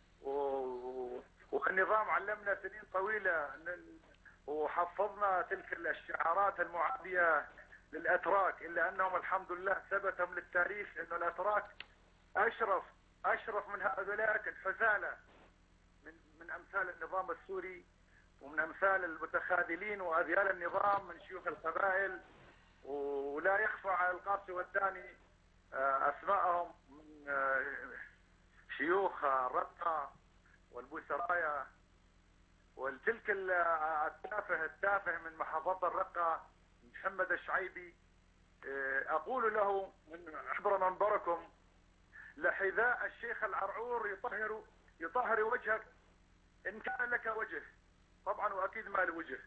والنظام علمنا سنين طويلة وحفظنا تلك الشعارات المعادية للأتراك، إلا أنهم الحمد لله ثبتهم للتاريخ أن الأتراك أشرف من هؤلاء الحثالة من أمثال النظام السوري ومن أمثال المتخاذلين وأذيال النظام من شيوخ القبائل. ولا يخفى على القاسي والداني أسماءهم من شيوخ الرقة والبوسرايا وتلك التافه من محافظة الرقة محمد الشعيبي. أقول له من عبر منبركم لحذاء الشيخ العرعور يطهر وجهك إن كان لك وجه، طبعا وأكيد ما له وجه.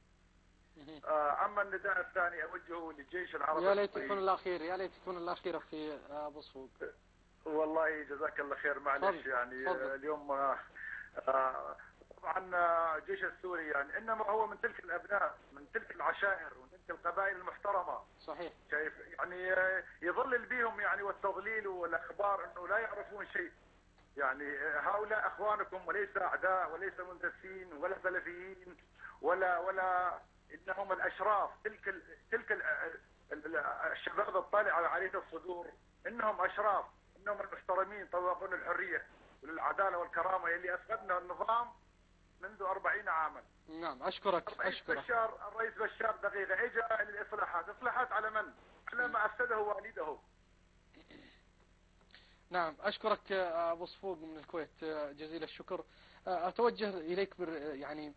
أما النداء الثاني أوجهه للجيش العربي. يا ليت يكون الأخير، يا ليت يكون الأخير أخي أبو صفوق. والله جزاك الله خير. معلش يعني فضل. اليوم طبعا الجيش السوري يعني إنما هو من تلك الأبناء من تلك العشائر ومن تلك القبائل المحترمة. صحيح. شايف يعني يضلل بهم يعني والتضليل والأخبار إنه لا يعرفون شيء. يعني هؤلاء أخوانكم وليس أعداء وليس مندسين ولا سلفيين ولا إنهم الأشراف. تلك الشباب الطالعة عليه الصدور إنهم أشراف، إنهم المحترمين طواقون الحرية والعدالة والكرامة اللي أفقدنا النظام منذ 40 عاما. نعم أشكرك. الرئيس بشار دقيقة إجا للإصلاحات. إصلاحات على من؟ على ما أفسده والده. نعم أشكرك أبو صفوق من الكويت جزيل الشكر. أتوجه إليك يعني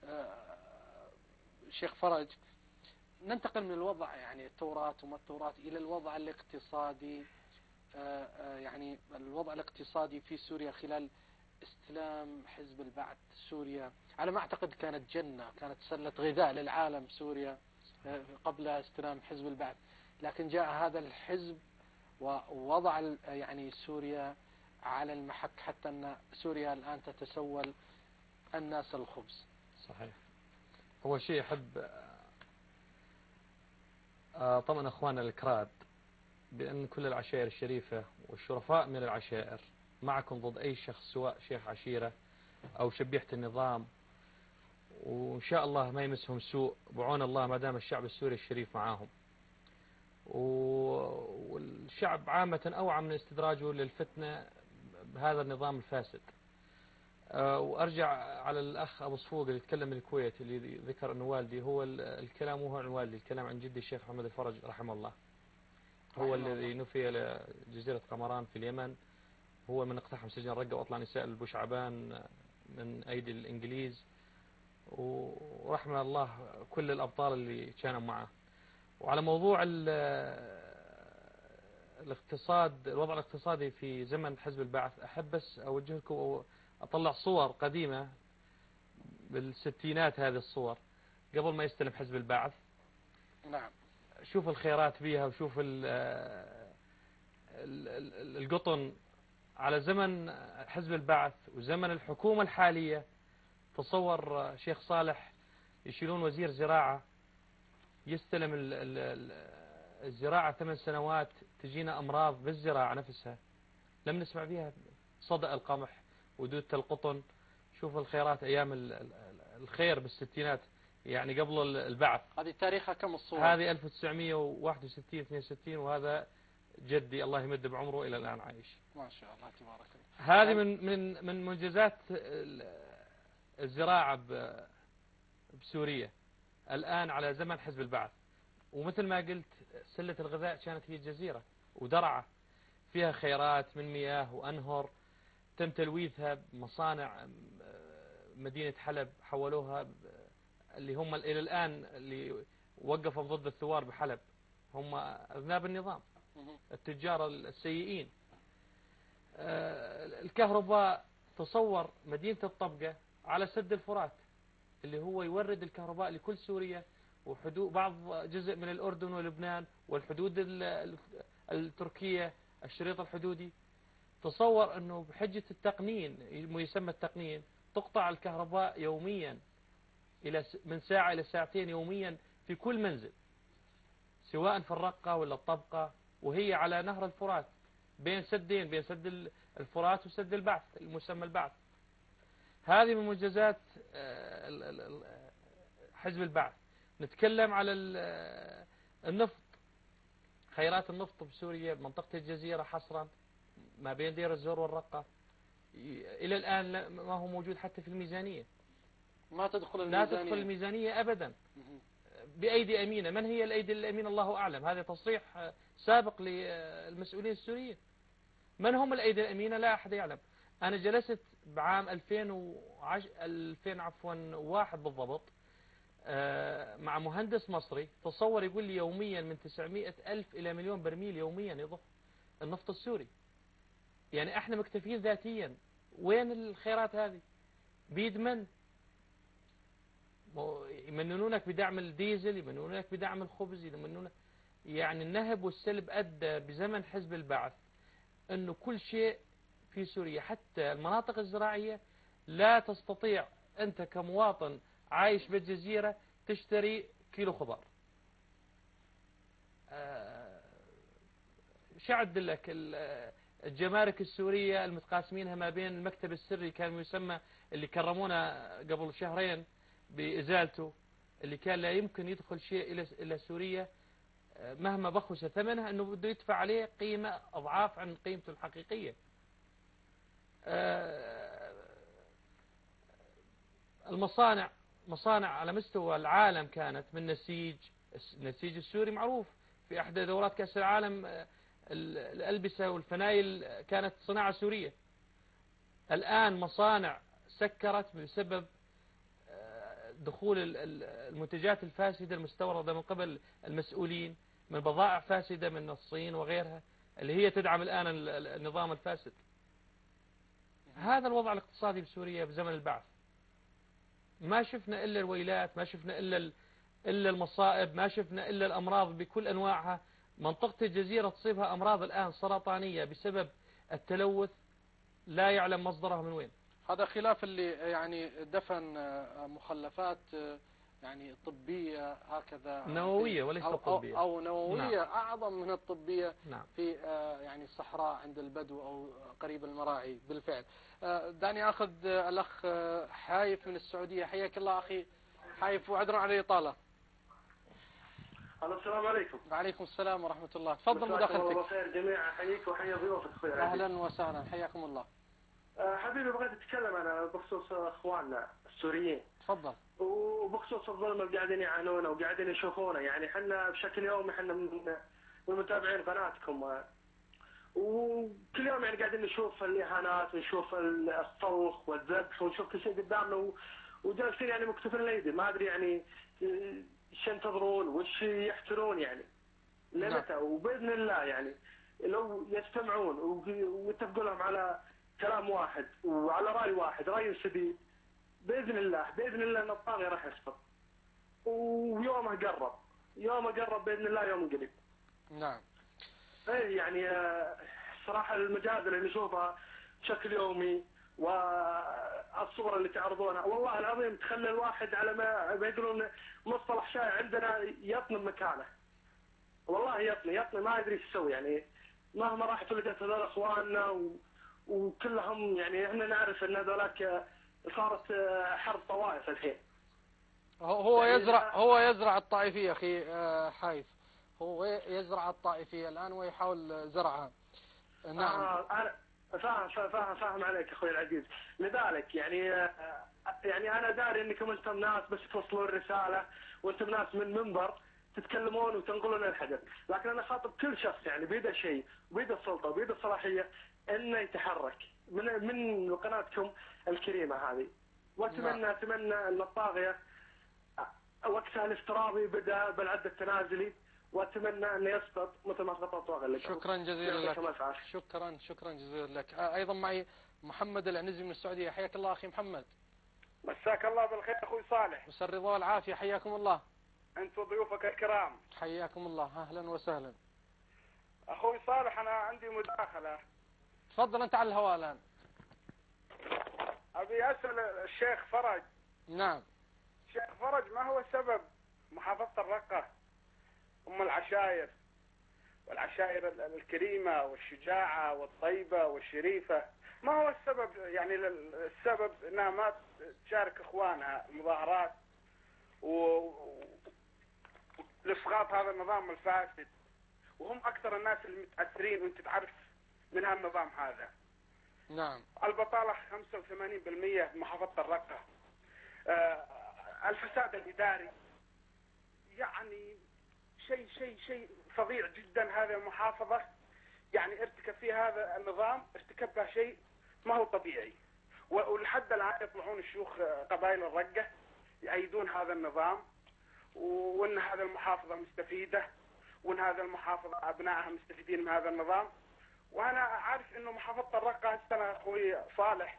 شيخ فرج، ننتقل من الوضع يعني التوراة وما التوراة إلى الوضع الاقتصادي. يعني الوضع الاقتصادي في سوريا خلال استلام حزب البعث سوريا، على ما أعتقد كانت جنة، كانت سلة غذاء للعالم سوريا قبل استلام حزب البعث، لكن جاء هذا الحزب ووضع يعني سوريا على المحك، حتى أن سوريا الآن تتسول الناس الخبز. صحيح. أول شيء أحب طبعا أخواننا الكراد بأن كل العشائر الشريفة والشرفاء من العشائر معكم ضد أي شخص، سواء شيخ عشيرة أو شبيحة النظام، وإن شاء الله ما يمسهم سوء بعون الله ما دام الشعب السوري الشريف معاهم. والشعب عامة أوعى من استدراجه للفتنة بهذا النظام الفاسد. وأرجع على الأخ أبو صفوق اللي يتكلم من الكويت، اللي ذكر أن والدي هو الكلام هو عن والدي، الكلام عن جدي الشيخ محمد الفرج رحمه الله، هو الذي نفي لجزيرة قمران في اليمن، هو من اقتحم سجن رقة وأطلع نساء البوشعبان من أيدي الإنجليز، ورحمه الله كل الأبطال اللي كانوا معه. وعلى موضوع الاقتصاد، الوضع الاقتصادي في زمن حزب البعث، أحب بس أوجهكم أطلع صور قديمة بالستينات، هذه الصور قبل ما يستلم حزب البعث. نعم. شوف الخيرات بيها، وشوف القطن على زمن حزب البعث وزمن الحكومة الحالية. تصور شيخ صالح يشيلون وزير زراعة يستلم الزراعة 8 سنوات، تجينا أمراض بالزراعة نفسها لم نسمع بها، صدأ القمح ودودة القطن. شوف الخيرات أيام الخير بالستينات، يعني قبل البعث. هذه تاريخها كم الصور؟ هذه 1961 62، وهذا جدي الله يمد بعمره إلى الآن عايش. ما شاء الله تبارك الله. هذه من منجزات الزراعة بسوريا الآن على زمن حزب البعث. ومثل ما قلت سلة الغذاء كانت هي الجزيرة ودرعة، فيها خيرات من مياه وأنهر تم تلويثها بمصانع. مدينة حلب حولوها، اللي هم إلى الآن اللي وقفوا ضد الثوار بحلب هم أذناب النظام، التجار السيئين. الكهرباء، تصور مدينة الطبقة على سد الفرات اللي هو يورد الكهرباء لكل سوريا وحدود بعض جزء من الأردن ولبنان والحدود التركية، الشريط الحدودي. تصور أنه بحجة التقنين، يسمى التقنين، تقطع الكهرباء يوميا من ساعة إلى ساعتين يوميا في كل منزل، سواء في الرقة ولا الطبقة، وهي على نهر الفرات بين سدين، بين سد الفرات وسد البعث المسمى البعث. هذه من منجزات حزب البعث. نتكلم على النفط، خيرات النفط بسوريا بمنطقة الجزيرة حصرا ما بين دير الزور والرقة، إلى الآن ما هو موجود حتى في الميزانية. ما تدخل الميزانية أبدا بأيدي أمينة. من هي الأيدي الأمينة الله أعلم، هذا تصريح سابق للمسؤولين السوريين. من هم الأيدي الأمينة لا أحد يعلم. أنا جلست بعام 2001 بالضبط مع مهندس مصري، تصور يقول لي يوميا من 900,000 إلى 1,000,000 برميل يوميا يضخ النفط السوري. يعني احنا مكتفين ذاتيا، وين الخيرات هذه؟ بيد من؟ يمنونك بدعم الديزل، يمنونك بدعم الخبز، يمنونك. يعني النهب والسلب أدى بزمن حزب البعث أنه كل شيء في سوريا حتى المناطق الزراعية لا تستطيع أنت كمواطن عايش بالجزيرة تشتري كيلو خضار. شعد لك الجمارك السورية المتقاسمينها ما بين المكتب السري كان يسمى، اللي كرمونا قبل شهرين بإزالته، اللي كان لا يمكن يدخل شيء إلى سوريا مهما بخس ثمنها، أنه بده يدفع عليه قيمة أضعاف عن قيمته الحقيقية. المصانع، مصانع على مستوى العالم كانت من النسيج السوري معروف في أحدى دورات كأس العالم، الألبسة والفنايل كانت صناعة سورية. الآن مصانع سكرت بسبب دخول المنتجات الفاسدة المستوردة من قبل المسؤولين، من بضائع فاسدة من الصين وغيرها اللي هي تدعم الآن النظام الفاسد. هذا الوضع الاقتصادي بسوريا بزمن البعث. ما شفنا إلا الويلات، ما شفنا إلا المصائب، ما شفنا إلا الأمراض بكل أنواعها. منطقة الجزيرة تصيبها أمراض الآن سرطانية بسبب التلوث لا يعلم مصدرها من وين. هذا خلاف اللي يعني دفن مخلفات يعني طبية هكذا نووية وليس طبية، أو نووية. نعم. أعظم من الطبية. نعم. في يعني الصحراء عند البدو أو قريب المراعي بالفعل. دعني أخذ الأخ حايف من السعودية. حياك الله أخي حايف، وعذرا على الإطالة. السلام عليكم. وعليكم السلام ورحمة الله. تفضل مداخلتك. الله خير جميعا، احييك واحيي ضيوفك اخوي. أهلا وسهلا، حياكم الله. حبيبي بغيت اتكلم انا بخصوص اخواننا السوريين. تفضل. وبخصوص الظلم اللي قاعدين يعانونه وقاعدين يشوفونه، يعني احنا بشكل يومي احنا من متابعين قناتكم، وكل يوم يعني قاعدين نشوف الاهانات ونشوف الصوخ والذبح ونشوف كل شيء قدامنا، وجالسين يعني مكتفين الايدي، ما ادري يعني ايش ينتظرون وش يحترون يعني لمتى. وباذن الله يعني لو يجتمعون ويتفقوا لهم على كلام واحد وعلى راي واحد، راي سديد، باذن الله ان الطاغية راح يسقط، ويومه قرب، باذن الله، يوم قريب. نعم. ايه يعني صراحه المجازر اللي نشوفها بشكل يومي والصور اللي تعرضونها والله العظيم تخلي الواحد على ما يقولون مصطلح شائع عندنا يطنب مكانه. والله يطني ما ادري ايش يسوي، يعني مهما راح تلقى هذول اخواننا وكلهم، يعني احنا نعرف ان هذولاك صارت حرب طوائف الحين. هو يزرع الطائفية اخي حايف، هو يزرع الطائفية الان ويحاول زرعها. نعم. انا فاهم عليك اخوي العزيز. لذلك يعني انا داري انكم انتم ناس بس توصلون الرسالة، وانتم ناس من منبر تتكلمون وتنقلون الحدث، لكن انا خاطب كل شخص يعني بيده شيء وبيده السلطة وبيده الصلاحية انه يتحرك من قناتكم الكريمة هذه. واتمنى ان الطاغية وقتها الافتراضي بدأ بالعد التنازلي، واتمنى انه يسقط مثل ما سقط الطاغية اللي شكرا جزيلا لك. شكرا جزيلا لك. ايضا معي محمد العنزي من السعودية. حياك الله اخي محمد. مساك الله بالخير اخوي صالح. مساء الرضا والعافية، حياكم الله. انت وضيوفك الكرام. حياكم الله، اهلا وسهلا. اخوي صالح انا عندي مداخلة. تفضل انت على الهواء الان. ابي اسأل الشيخ فرج. نعم. الشيخ فرج، ما هو سبب محافظة الرقة ام العشائر والعشائر الكريمة والشجاعة والطيبة والشريفة، ما هو السبب يعني السبب انها ما تشارك اخوانها المظاهرات لإسقاط هذا النظام الفاسد، وهم اكثر الناس المتأثرين وانت تعرف من هالنظام هذا. نعم. البطالة 85% بمحافظة الرقة. الفساد الإداري يعني شيء فظيع جدا. هذه المحافظة يعني ارتكب فيها هذا النظام، ارتكب بها شيء ما هو طبيعي، ولحد الآن يطلعون الشيوخ قبائل الرقة يأيدون هذا النظام، وان هذا المحافظة مستفيدة، وان هذا المحافظة ابنائها مستفيدين من هذا النظام. وانا عارف انه محافظة الرقة السنة اخوي صالح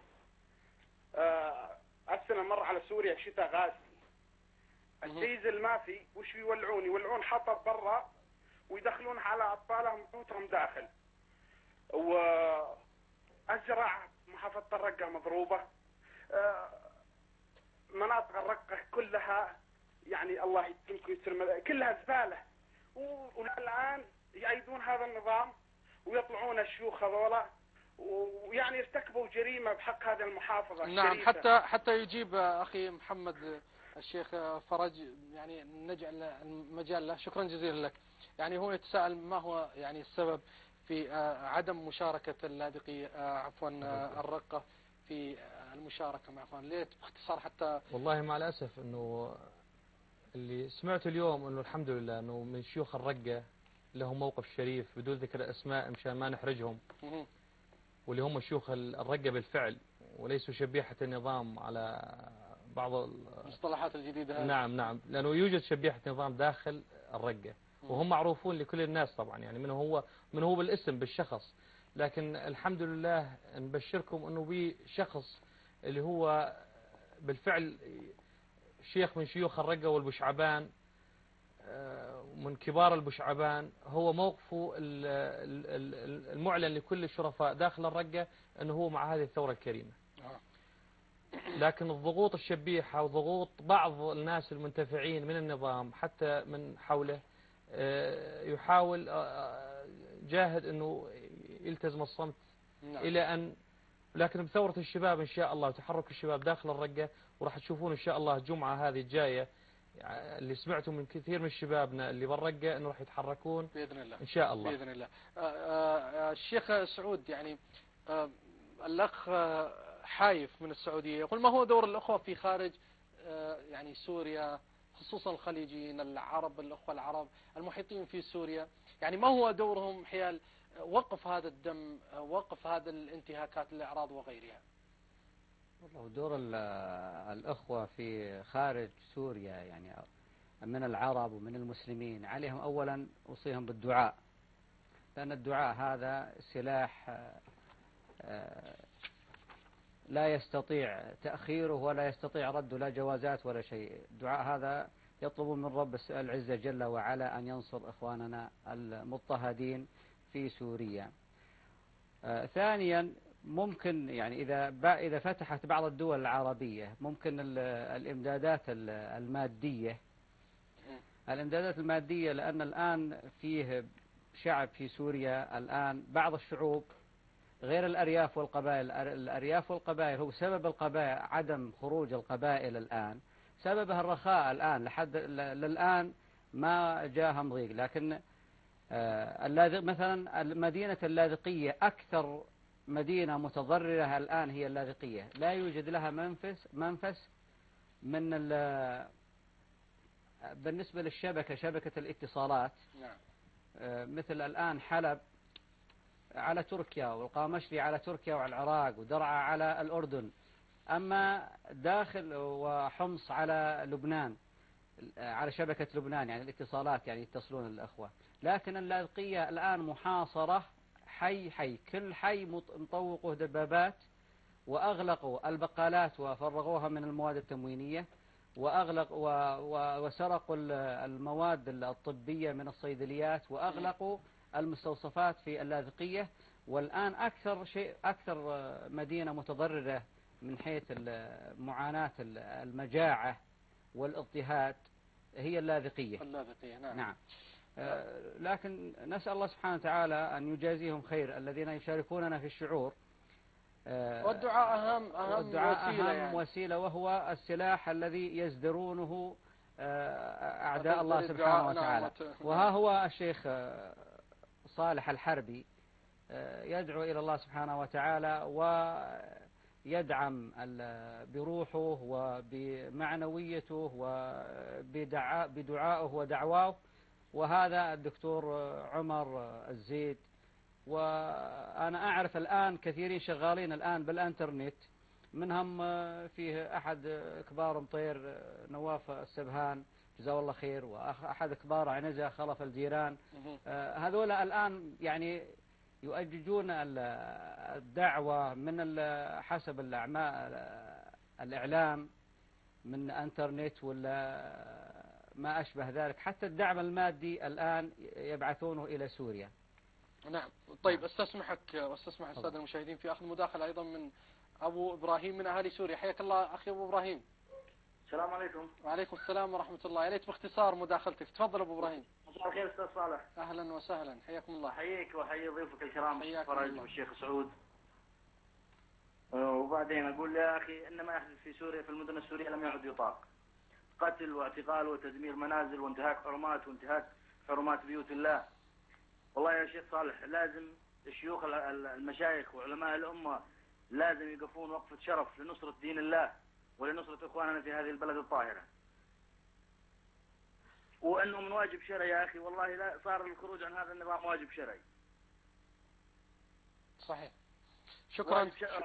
السنة مر على سوريا شتاء غازي. الديزل ما في، وش يولعون حطب برا ويدخلون على اطفالهم بيوتهم داخل. والزراعة محافظة الرقة مضروبة. مناطق الرقة كلها يعني الله يمكن يستر كلها زبالة، والآن يأيدون هذا النظام ويطلعون الشيوخ هذولا ويعني ارتكبوا جريمة بحق هذه المحافظة. نعم. حتى يجيب أخي محمد الشيخ فرج، يعني نجعل المجال له. شكرا جزيلا لك. يعني هو يتساءل ما هو يعني السبب في عدم مشاركة اللاذقية عفوا الرقة في المشاركة مع اخوان. ليه باختصار حتى؟ والله مع الأسف انه اللي سمعت اليوم انه الحمد لله انه من شيوخ الرقة لهم موقف شريف بدون ذكر اسماء مشان ما نحرجهم، واللي هم شيوخ الرقة بالفعل وليسوا شبيحة النظام على بعض المصطلحات الجديدة. نعم، لأنه يوجد شبيحة نظام داخل الرقة، وهم معروفون لكل الناس طبعا، يعني من هو بالاسم بالشخص، لكن الحمد لله نبشركم أنه بي شخص اللي هو بالفعل شيخ من شيوخ الرقة والبشعبان، من كبار البشعبان، هو موقفه المعلن لكل الشرفاء داخل الرقة أنه هو مع هذه الثورة الكريمة. لكن الضغوط الشبيحة وضغوط بعض الناس المنتفعين من النظام حتى من حوله يحاول جاهد أنه يلتزم الصمت إلى أن، لكن بثورة الشباب إن شاء الله وتحرك الشباب داخل الرقة، وراح تشوفون إن شاء الله الجمعة هذه الجاية اللي سمعتم من كثير من شبابنا اللي بالرقة أنه راح يتحركون بإذن الله إن شاء الله. بإذن الله. الشيخ سعود، يعني الأخ حايف من السعودية يقول ما هو دور الأخوة في خارج يعني سوريا، خصوصا الخليجيين العرب، الأخوة العرب المحيطين في سوريا، يعني ما هو دورهم حيال وقف هذا الدم، وقف هذا الانتهاكات الأعراض وغيرها؟ والله دور الأخوة في خارج سوريا يعني من العرب ومن المسلمين عليهم أولا أوصيهم بالدعاء، لأن الدعاء هذا سلاح لا يستطيع تأخيره ولا يستطيع رده لا جوازات ولا شيء. الدعاء هذا يطلب من رب العزة جل وعلا أن ينصر إخواننا المضطهدين في سوريا. ثانيا ممكن يعني إذا فتحت بعض الدول العربية ممكن الإمدادات المادية، لأن الآن فيه شعب في سوريا الآن، بعض الشعوب غير الأرياف والقبائل. الأرياف والقبائل هو سبب القبائل عدم خروج القبائل الآن، سببها الرخاء الآن، لحد للآن ما جاهم ضيق. لكن مثلا مدينة اللاذقية أكثر مدينة متضررة الآن هي اللاذقية، لا يوجد لها منفس من بالنسبة للشبكة، شبكة الاتصالات. مثل الآن حلب على تركيا، والقامشلي على تركيا وعلى العراق، ودرعا على الأردن، أما داخل وحمص على لبنان، على شبكة لبنان يعني الاتصالات، يعني يتصلون الأخوة. لكن اللاذقية الآن محاصرة حي، كل حي مطوقوا دبابات، وأغلقوا البقالات وفرغوها من المواد التموينية، وسرقوا المواد الطبية من الصيدليات، وأغلقوا المستوصفات في اللاذقية. والآن أكثر مدينة متضررة من حيث معاناة المجاعة والاضطهاد هي اللاذقية. نعم. لكن نسأل الله سبحانه وتعالى أن يجازيهم خير الذين يشاركوننا في الشعور. والدعاء أهم وسيلة، وهو السلاح الذي يزدرونه أعداء الله سبحانه وتعالى. وها هو الشيخ صالح الحربي يدعو إلى الله سبحانه وتعالى ويدعم بروحه وبمعنويته وبدعائه ودعواه. وهذا الدكتور عمر الزيد، وأنا أعرف الآن كثيرين شغالين الآن بالإنترنت، منهم فيه أحد كبار مطير نواف السبهان جزاه الله خير، وأحد كبار عنزة خلف الجيران. هذول الآن يعني يؤججون الدعوة من حسب الإعلام من إنترنت ولا ما أشبه ذلك، حتى الدعم المادي الآن يبعثونه إلى سوريا. نعم. طيب استسمحك واستسمح السادة المشاهدين في أخذ مداخلة أيضا من أبو إبراهيم من أهالي سوريا. حياك الله أخي أبو إبراهيم. السلام عليكم. وعليكم السلام ورحمة الله. يا ريت باختصار مداخلتك. تفضل أبو إبراهيم. مساء الخير أستاذ صالح. أهلا وسهلا، حياكم الله. حييك وحيي ضيوفك الكرام فرج والشيخ سعود. وبعدين أقول يا أخي إن ما يحدث في سوريا في المدن السورية لم يعد يطاق. قتل واعتقال وتدمير منازل وانتهاك حرمات وانتهاك حرمات بيوت الله. والله يا شيخ صالح لازم الشيوخ المشايخ وعلماء الأمة لازم يقفون وقفة شرف لنصرة دين الله ولنصرة إخواننا في هذه البلد الطاهرة. وأنه من واجب شرعي يا أخي، والله لا صار الخروج عن هذا النظام واجب شرعي. صحيح. شكرا.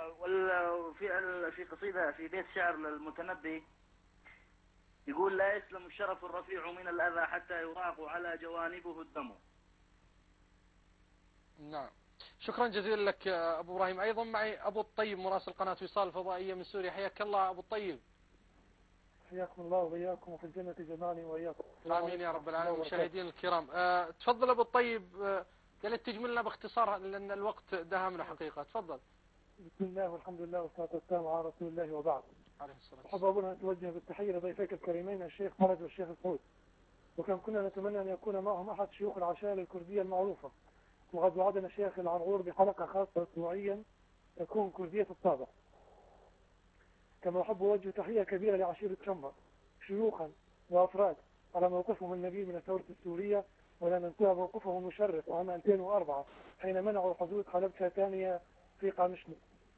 في قصيدة في بيت شعر للمتنبي يقول لا يسلم الشرف الرفيع من الأذى حتى يراق على جوانبه الدم. نعم. شكرا جزيلا لك أبو إبراهيم. أيضا معي أبو الطيب مراسل قناة وصال الفضائية من سوريا. حياك الله أبو الطيب. حياكم الله وإياكم وفي الجنة جمعني وإياكم. آمين يا رب العالمين. مشاهدين الكرام تفضل أبو الطيب، يا ليت تجملنا باختصار لأن الوقت داهمنا حقيقة. تفضل. بسم الله والحمد لله والصلاة والسلام على رسول الله وبعد. أحب أولا أتوجه بالتحية لضيفيك الكريمين الشيخ فرج والشيخ سعود، وكم كنا نتمنى أن يكون معهم أحد شيوخ العشائر الكردية المعروفة، وقد وعدنا الشيخ العنغور بحلقة خاصة أسبوعيا تكون كردية الطابع. كما أحب أوجه تحية كبيرة لعشيرة شمر شيوخا وأفراد على موقفهم النبيل من الثورة السورية، ولا ننسى موقفهم المشرف عام 2004 حين منعوا حدود حلبشة ثانية في قامشلي.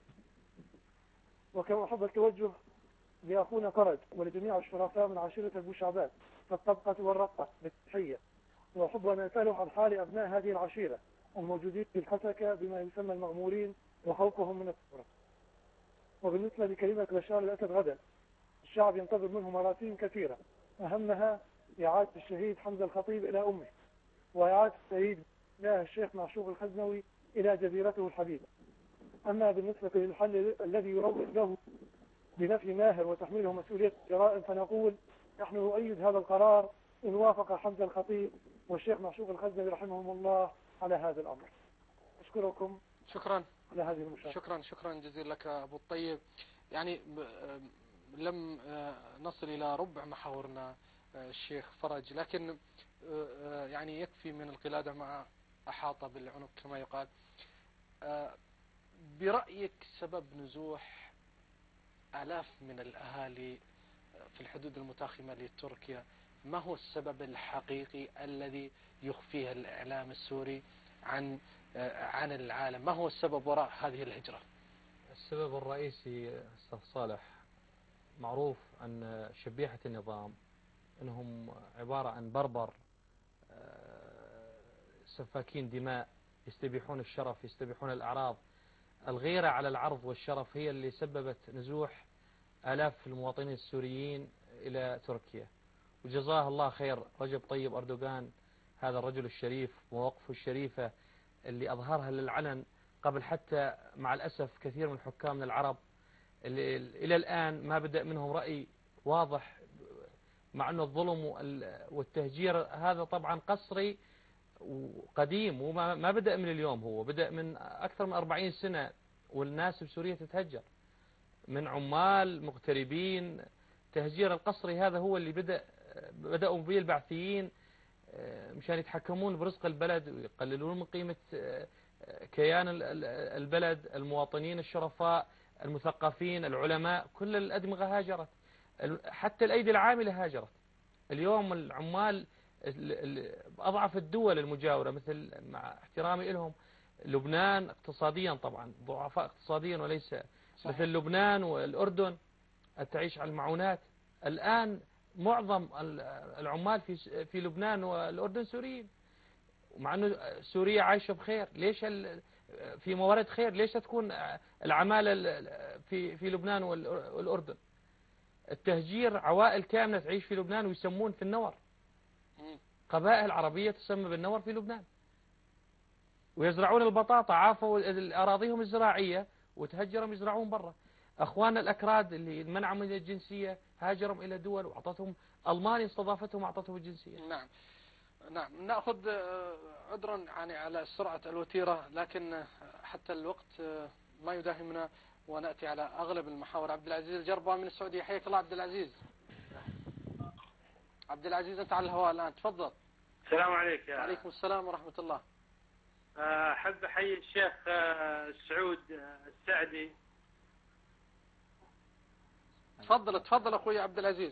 وكما أحب التوجه لأخونا فرج ولجميع الشرفاء من عشيرة البوشعبات في الطبقة والرقة بالتحية، وأحب أن أسأله عن حال أبناء هذه العشيرة الموجودين في الحسكة بما يسمى المغمورين وخوفهم من الثورة. وبالنسبة لكلمة بشار الأسد غدا، الشعب ينتظر منه مراسيم كثيرة، أهمها إعادة الشهيد حمزة الخطيب إلى أمه، وإعادة الشهيد الشيخ معشوق الخزنوي إلى جزيرته الحبيبة. أما بالنسبة للحل الذي يروج له بنفي ماهر وتحميله مسؤولية الجرائم، فنقول نحن نؤيد هذا القرار إن وافق حمزة الخطيب والشيخ معشوق الخزنوي رحمهم الله على هذا الأمر. أشكركم. شكرا على هذه المشاركة. شكرا جزيلا لك أبو الطيب. يعني لم نصل إلى ربع محاورنا الشيخ فرج، لكن يعني يكفي من القلادة مع أحاطة بالعنق كما يقال. برأيك سبب نزوح آلاف من الأهالي في الحدود المتاخمة لتركيا، ما هو السبب الحقيقي الذي يخفيه الإعلام السوري عن العالم؟ ما هو السبب وراء هذه الهجرة؟ السبب الرئيسي أستاذ صالح معروف أن شبيحة النظام أنهم عبارة عن بربر سفاكين دماء، يستبيحون الشرف، يستبيحون الأعراض. الغيرة على العرض والشرف هي اللي سببت نزوح آلاف المواطنين السوريين إلى تركيا. وجزاه الله خير رجب طيب أردوغان، هذا الرجل الشريف ومواقفه الشريفة اللي أظهرها للعلن قبل حتى مع الأسف كثير من حكامنا العرب اللي إلى الآن ما بدأ منهم رأي واضح، مع أنه الظلم والتهجير هذا طبعا قصري وقديم وما بدأ من اليوم، هو بدأ من أكثر من 40 سنة والناس بسوريا تتهجر من عمال مغتربين. تهجير القصري هذا هو اللي بدأوا به البعثيين مشان يتحكمون برزق البلد ويقللون من قيمة كيان البلد. المواطنين الشرفاء المثقفين العلماء كل الأدمغة هاجرت، حتى الأيدي العاملة هاجرت. اليوم العمال أضعف الدول المجاورة مثل مع احترامي لهم لبنان اقتصاديا طبعا ضعفاء اقتصاديا وليس صحيح. مثل لبنان والأردن تعيش على المعونات. الآن معظم العمال في لبنان والأردن سوريين، ومع أنه سوريا عايشة بخير. ليش في موارد خير ليش تكون العمالة في لبنان والأردن؟ التهجير عوائل كاملة تعيش في لبنان ويسمون في النور، قبائل عربية تسمى بالنور في لبنان، ويزرعون البطاطا، عافوا أراضيهم الزراعية وتهجرهم يزرعون برا. أخواننا الأكراد اللي منعوا من الجنسية هاجرهم إلى دول وأعطتهم، ألمانيا استضافتهم وأعطتهم الجنسية. نعم نأخذ عذرا يعني على سرعة الوتيرة، لكن حتى الوقت ما يداهمنا ونأتي على أغلب المحاور. عبد العزيز الجربة من السعودية. حياك الله عبد العزيز. عبد العزيز أنت على الهواء الآن، تفضل. السلام عليك. وعليكم السلام ورحمة الله. أحب أحيي الشيخ سعود السعدي. تفضل أخوي عبد العزيز،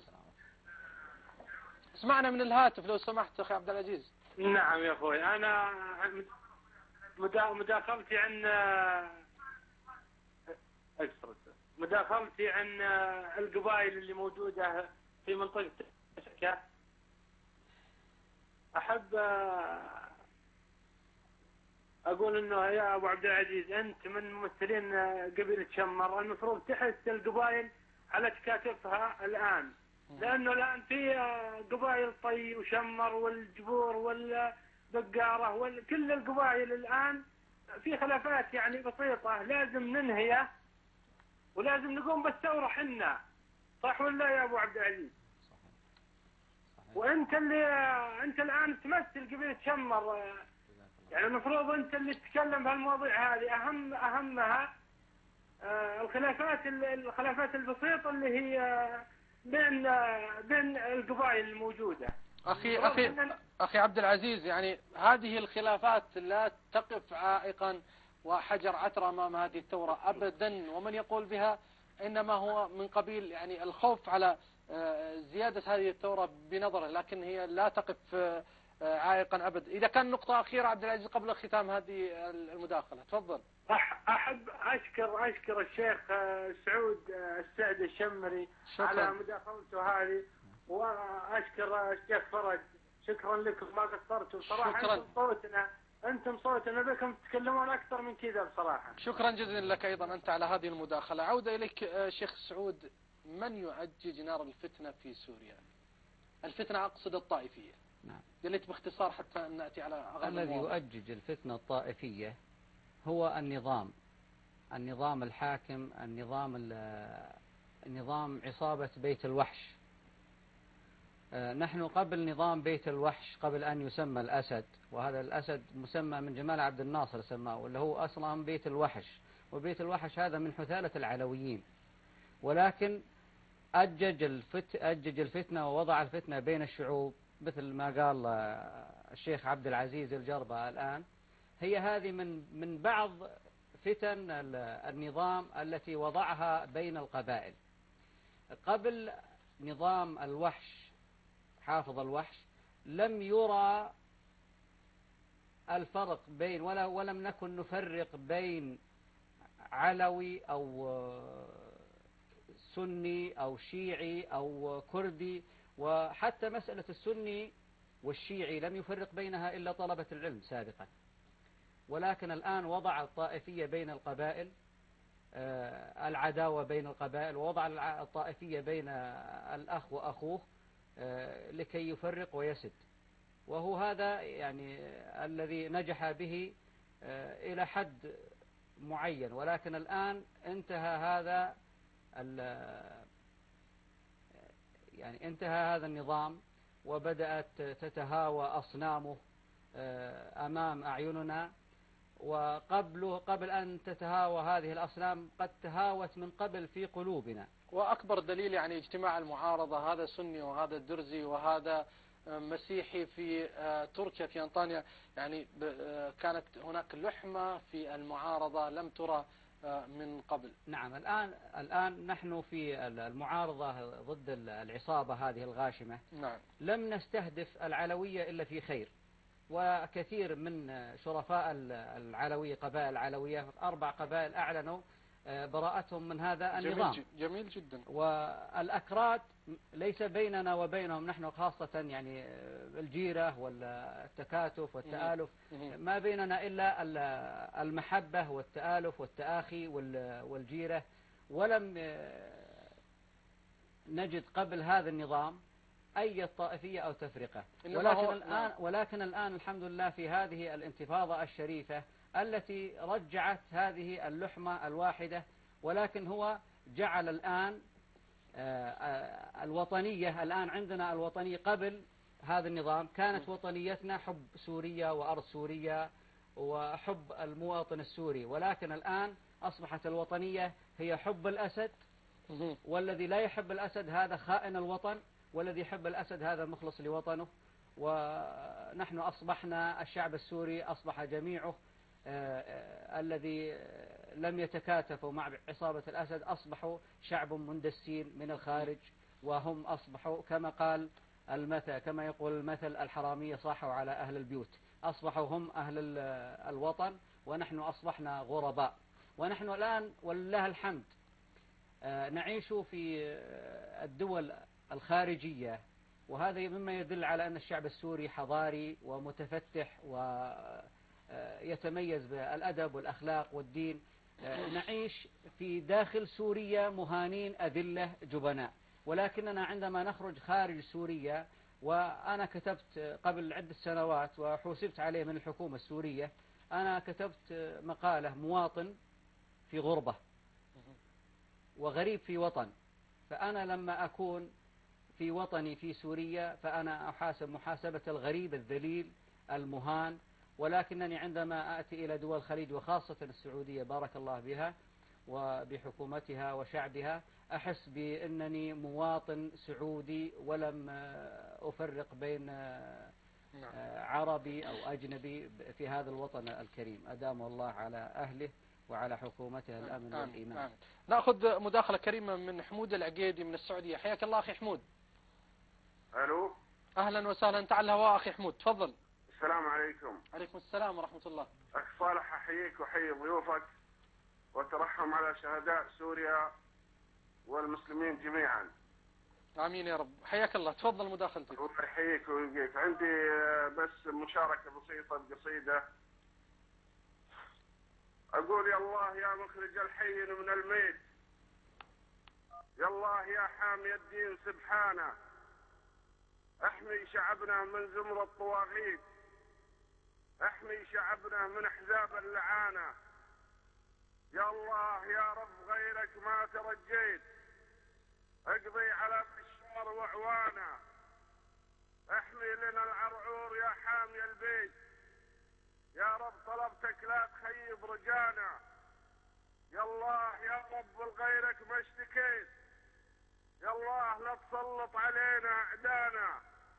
اسمعنا من الهاتف لو سمحت أخي عبد العزيز. نعم يا أخوي، أنا مداخلتي عن القبائل اللي موجودة في منطقة الحسكة. أحب أقول إنه يا أبو عبد العزيز أنت من ممثلين قبيلة شمر، المفروض تحث القبائل على تكاتفها الآن، لأنه الآن في قبائل طي وشمر والجبور والبقارة كل القبائل الآن في خلافات يعني بسيطة لازم ننهيها، ولازم نقوم بالثورة حنا، صح ولا يا أبو عبد العزيز؟ وأنت أنت الآن تمثل قبيلة شمر، يعني المفروض أنت اللي تتكلم بهالمواضيع هذه، أهمها الخلافات البسيطة اللي هي بين القبائل الموجودة. أخي عبد العزيز، يعني هذه الخلافات لا تقف عائقا وحجر عثرة أمام هذه الثورة أبدا، ومن يقول بها إنما هو من قبيل يعني الخوف على زيادة هذه الثورة بنظره، لكن هي لا تقف عائقا أبدا. إذا كان نقطة أخيرة عبد العزيز قبل ختام هذه المداخلة، تفضل. أحب أشكر الشيخ سعود السعد الشمري على مداخلته هذه، وأشكر الشيخ فرج، شكرا لكم ما قصرتوا بصراحة. أنتم صوتنا بكم تتكلمون أكثر من كذا بصراحة. شكرا جزيلا لك أيضا أنت على هذه المداخلة. عودة إليك شيخ سعود، من يؤجج نار الفتنة في سوريا؟ الفتنة أقصد الطائفية. نعم. قلت باختصار حتى نأتي على أغلب الذي يؤجج الفتنة الطائفية هو النظام الحاكم، النظام عصابة بيت الوحش. نحن قبل نظام بيت الوحش، قبل أن يسمى الأسد، وهذا الأسد مسمى من جمال عبد الناصر سماه، واللي هو أصلا بيت الوحش، وبيت الوحش هذا من حثالة العلويين، ولكن أجج الفتنة ووضع الفتنة بين الشعوب، مثل ما قال الشيخ عبد العزيز الجربة الآن. هي هذه من بعض فتن النظام التي وضعها بين القبائل. قبل نظام الوحش حافظ الوحش لم يرى الفرق بين ولم نكن نفرق بين علوي أو سني أو شيعي أو كردي، وحتى مسألة السني والشيعي لم يفرق بينها إلا طلبة العلم سابقا. ولكن الآن وضع الطائفية بين القبائل، العداوة بين القبائل، ووضع الطائفية بين الأخ وأخوه لكي يفرق ويسد، وهو هذا يعني الذي نجح به إلى حد معين. ولكن الآن انتهى هذا النظام، وبدأت تتهاوى أصنامه أمام أعيننا، وقبل أن تتهاوى هذه الأصنام قد تهاوت من قبل في قلوبنا. وأكبر دليل يعني اجتماع المعارضة، هذا سني وهذا درزي وهذا مسيحي في تركيا في أنطونيا، يعني كانت هناك لحمة في المعارضة لم ترى من قبل. نعم. الآن نحن في المعارضة ضد العصابة هذه الغاشمة. نعم. لم نستهدف العلوية إلا في خير، وكثير من شرفاء العلوية، قبائل العلوية 4 قبائل أعلنوا براءتهم من هذا النظام. جميل جدا. والأكراد ليس بيننا وبينهم نحن خاصة يعني الجيرة والتكاتف والتآلف، ما بيننا إلا المحبة والتآلف والتآخي والجيرة، ولم نجد قبل هذا النظام أي طائفية أو تفرقة. ولكن الآن الحمد لله في هذه الانتفاضة الشريفة التي رجعت هذه اللحمة الواحدة، ولكن هو جعل الآن الوطنية. الآن عندنا الوطنية. قبل هذا النظام كانت وطنيتنا حب سوريا وأرض سوريا وحب المواطن السوري، ولكن الآن أصبحت الوطنية هي حب الأسد، والذي لا يحب الأسد هذا خائن الوطن، والذي يحب الأسد هذا مخلص لوطنه. ونحن أصبحنا الشعب السوري أصبح جميعه الذي لم يتكاتفوا مع عصابة الأسد أصبحوا شعب مندسين من الخارج، وهم أصبحوا كما يقول المثل الحرامية صاحوا على أهل البيوت. أصبحوا هم أهل الوطن، ونحن أصبحنا غرباء. ونحن الآن ولله الحمد نعيش في الدول الخارجية، وهذا مما يدل على أن الشعب السوري حضاري ومتفتح ويتميز بالأدب والأخلاق والدين. نعيش في داخل سوريا مهانين أذلة جبناء، ولكننا عندما نخرج خارج سوريا، وأنا كتبت قبل عدة سنوات وحوسبت عليه من الحكومة السورية أنا كتبت مقالة مواطن في غربة وغريب في وطن، فأنا لما أكون في وطني في سوريا فأنا أحاسب محاسبة الغريب الذليل المهان، ولكنني عندما أتي إلى دول الخليج وخاصة السعودية بارك الله بها وبحكومتها وشعبها أحس بأنني مواطن سعودي ولم أفرق بين عربي أو أجنبي في هذا الوطن الكريم، أدام الله على أهله وعلى حكومته الأمن والإيمان. نأخذ مداخلة كريمة من حمود العقيدي من السعودية. حياك الله أخي حمود. ألو. أهلا وسهلا، أنت على الهواء أخي حمود، تفضل. السلام عليكم. عليكم السلام ورحمة الله. أخ صالح أحييك وحيي ضيوفك وترحم على شهداء سوريا والمسلمين جميعا. آمين يا رب. حياك الله، تفضل مداخلتك. الله يحييك ويبقيك. عندي بس مشاركة بسيطة بقصيدة أقول: يا الله يا مخرج الحي من الميت، يا الله يا حامي الدين سبحانه، احمي شعبنا من زمر الطواغيت، احمي شعبنا من احزاب اللعانة، يا الله يا رب غيرك ما ترجيت، اقضي على بشار وعوانه، احمي لنا العرعور يا حامي البيت، يا رب طلبتك لا تخيب رجانا، يا الله يا رب لغيرك ما اشتكيت، يا الله لا تسلط علينا اعدانا،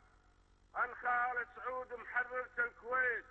انخال سعود محررة الكويت،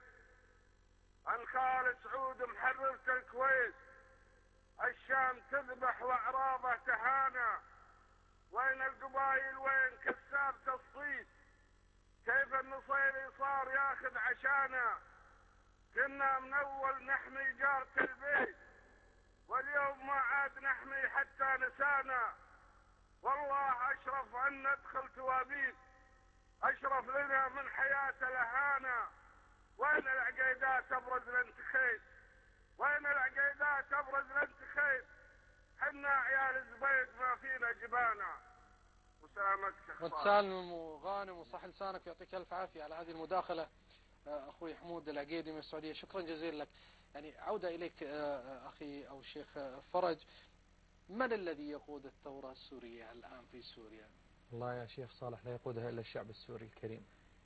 انخال سعود محررة الكويت، الشام تذبح واعراضه تهانى، وين القبايل وين كسابة الصيد، كيف النصيري صار ياخذ عشانا، كنا من اول نحمي جارة البيت، واليوم ما عاد نحمي حتى نسانا، والله اشرف ان ندخل توابيت، اشرف لنا من حياة الاهانة، وين العقيدات ابرز الانتخيت، وين العقيدات ابرز الانتخيت، حنا عيال زبيد ما فينا جبانا. وسلامتك وتسالم وغانم وصح لسانك، يعطيك الف عافية على هذه المداخلة أخوي حمود العقيدي من السعودية، شكرا جزيلا لك. يعني عودة إليك أخي أو الشيخ فرج، من الذي يقود الثورة السورية الآن في سوريا؟ والله يا شيخ صالح لا يقودها إلا الشعب السوري الكريم.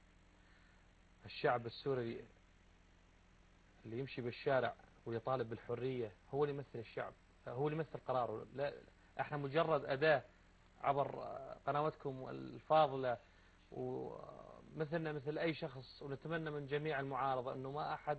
الشعب السوري اللي يمشي بالشارع ويطالب بالحرية هو اللي يمثل الشعب، هو اللي يمثل قراره. لا احنا مجرد أداة عبر قنواتكم الفاضلة ومثلنا مثل أي شخص، ونتمنى من جميع المعارضة أنه ما أحد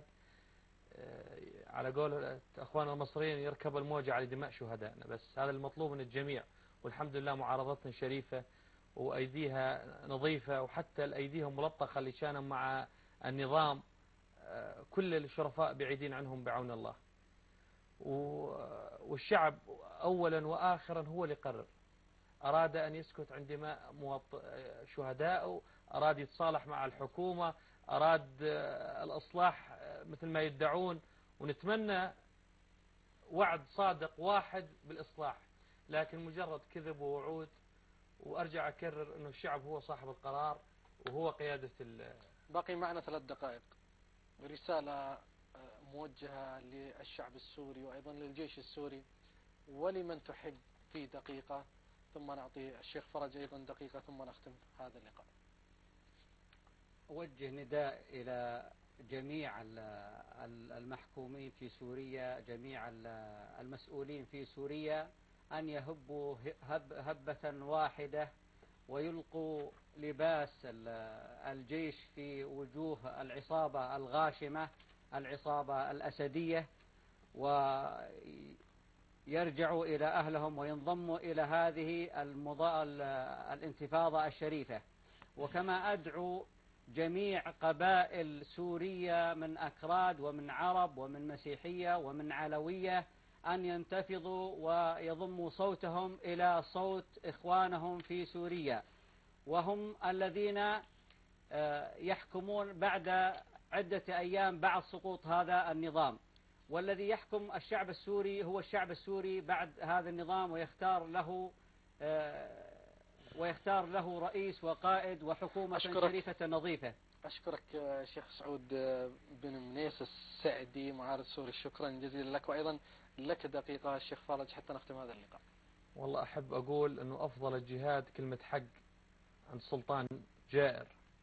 على قول أخواننا المصريين يركب الموجة على دماء شهدائنا، بس هذا المطلوب من الجميع. والحمد لله معارضتنا شريفة وأيديها نظيفة، وحتى الأيديهم ملطخة اللي كانوا مع النظام كل الشرفاء بعيدين عنهم بعون الله. والشعب أولا وآخرا هو اللي قرر، أراد أن يسكت عن دماء شهدائه، أراد يتصالح مع الحكومة، أراد الإصلاح مثل ما يدعون، ونتمنى وعد صادق واحد بالإصلاح، لكن مجرد كذب ووعود. وأرجع أكرر أنه الشعب هو صاحب القرار وهو قيادة باقي معنا 3 دقائق. رسالة موجهة للشعب السوري وأيضا للجيش السوري ولمن تحب في دقيقة، ثم نعطي الشيخ فرج أيضا دقيقة ثم نختم هذا اللقاء. أوجه نداء إلى جميع المحكومين في سوريا، جميع المسؤولين في سوريا، أن يهبوا هبة واحدة ويلقوا لباس الجيش في وجوه العصابة الغاشمة، العصابة الأسدية، ويرجعوا إلى أهلهم وينضموا إلى هذه الانتفاضة الشريفة. وكما أدعو جميع قبائل سوريا من أكراد ومن عرب ومن مسيحية ومن علوية أن ينتفضوا ويضموا صوتهم إلى صوت إخوانهم في سوريا، وهم الذين يحكمون بعد عدة أيام بعد سقوط هذا النظام. والذي يحكم الشعب السوري هو الشعب السوري بعد هذا النظام، ويختار له رئيس وقائد وحكومة شريفة نظيفة. أشكرك شيخ سعود بن منيس السعدي معارض سوري، شكرا جزيلا لك، وأيضا لك دقيقة الشيخ فرج حتى نختم هذا اللقاء. والله أحب أقول أنه أفضل الجهاد كلمة حق عند سلطان جائر،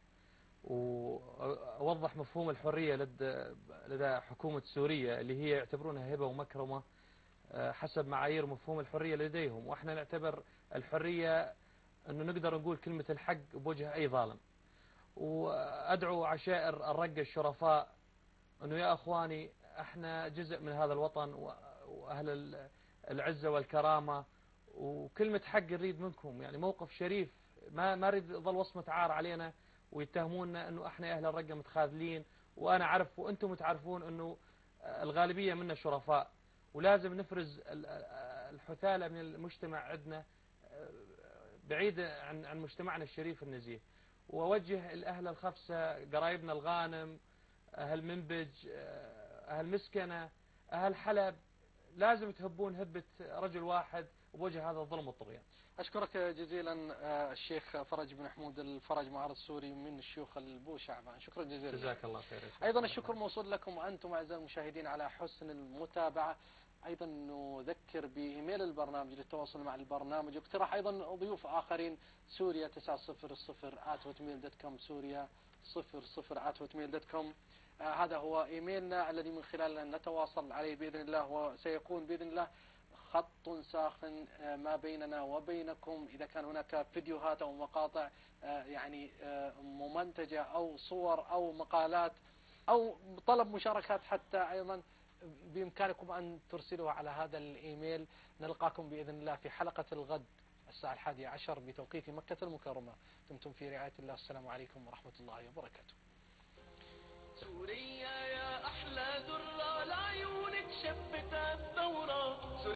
وأوضح مفهوم الحرية لدى حكومة سوريا اللي هي يعتبرونها هبة ومكرمة حسب معايير مفهوم الحرية لديهم، وإحنا نعتبر الحرية أنه نقدر نقول كلمة الحق بوجه أي ظالم. وأدعو عشائر الرقة الشرفاء أنه يا أخواني احنا جزء من هذا الوطن وأهل العزة والكرامة، وكلمة حق نريد منكم، يعني موقف شريف، ما نريد ظل وصمة عار علينا ويتهموننا أنه احنا أهل الرقة متخاذلين، وأنا أعرف وأنتم تعرفون أنه الغالبية منا شرفاء، ولازم نفرز الحثالة من المجتمع عندنا بعيد عن مجتمعنا الشريف النزيه. ووجه الأهل الخفسة، قرايبنا الغانم، أهل منبج، أهل مسكنة، أهل حلب، لازم تهبون هبة رجل واحد بوجه هذا الظلم والطغيان. أشكرك جزيلا الشيخ فرج بن حمود الفرج معارض سوري من الشيوخ البو شعبان، شكرا جزيلا. جزاك الله خير. أيضا الشكر موصول لكم أنتم أعزائي المشاهدين على حسن المتابعة. أيضا نذكر بإيميل البرنامج للتواصل مع البرنامج، واقتراح أيضا ضيوف آخرين، سوريا 900@hotmail.com، سوريا 00@hotmail.com. هذا هو إيميلنا الذي من خلاله نتواصل عليه بإذن الله، وسيكون بإذن الله خط ساخن ما بيننا وبينكم. إذا كان هناك فيديوهات أو مقاطع يعني ممنتجة أو صور أو مقالات أو طلب مشاركات حتى، أيضا بإمكانكم أن ترسلوها على هذا الإيميل. نلقاكم بإذن الله في حلقة الغد الساعة 11 بتوقيت مكة المكرمة. دمتم في رعاية الله، السلام عليكم ورحمة الله وبركاته. سوريا يا أحلى ذرة لعيونك شفت الثورة.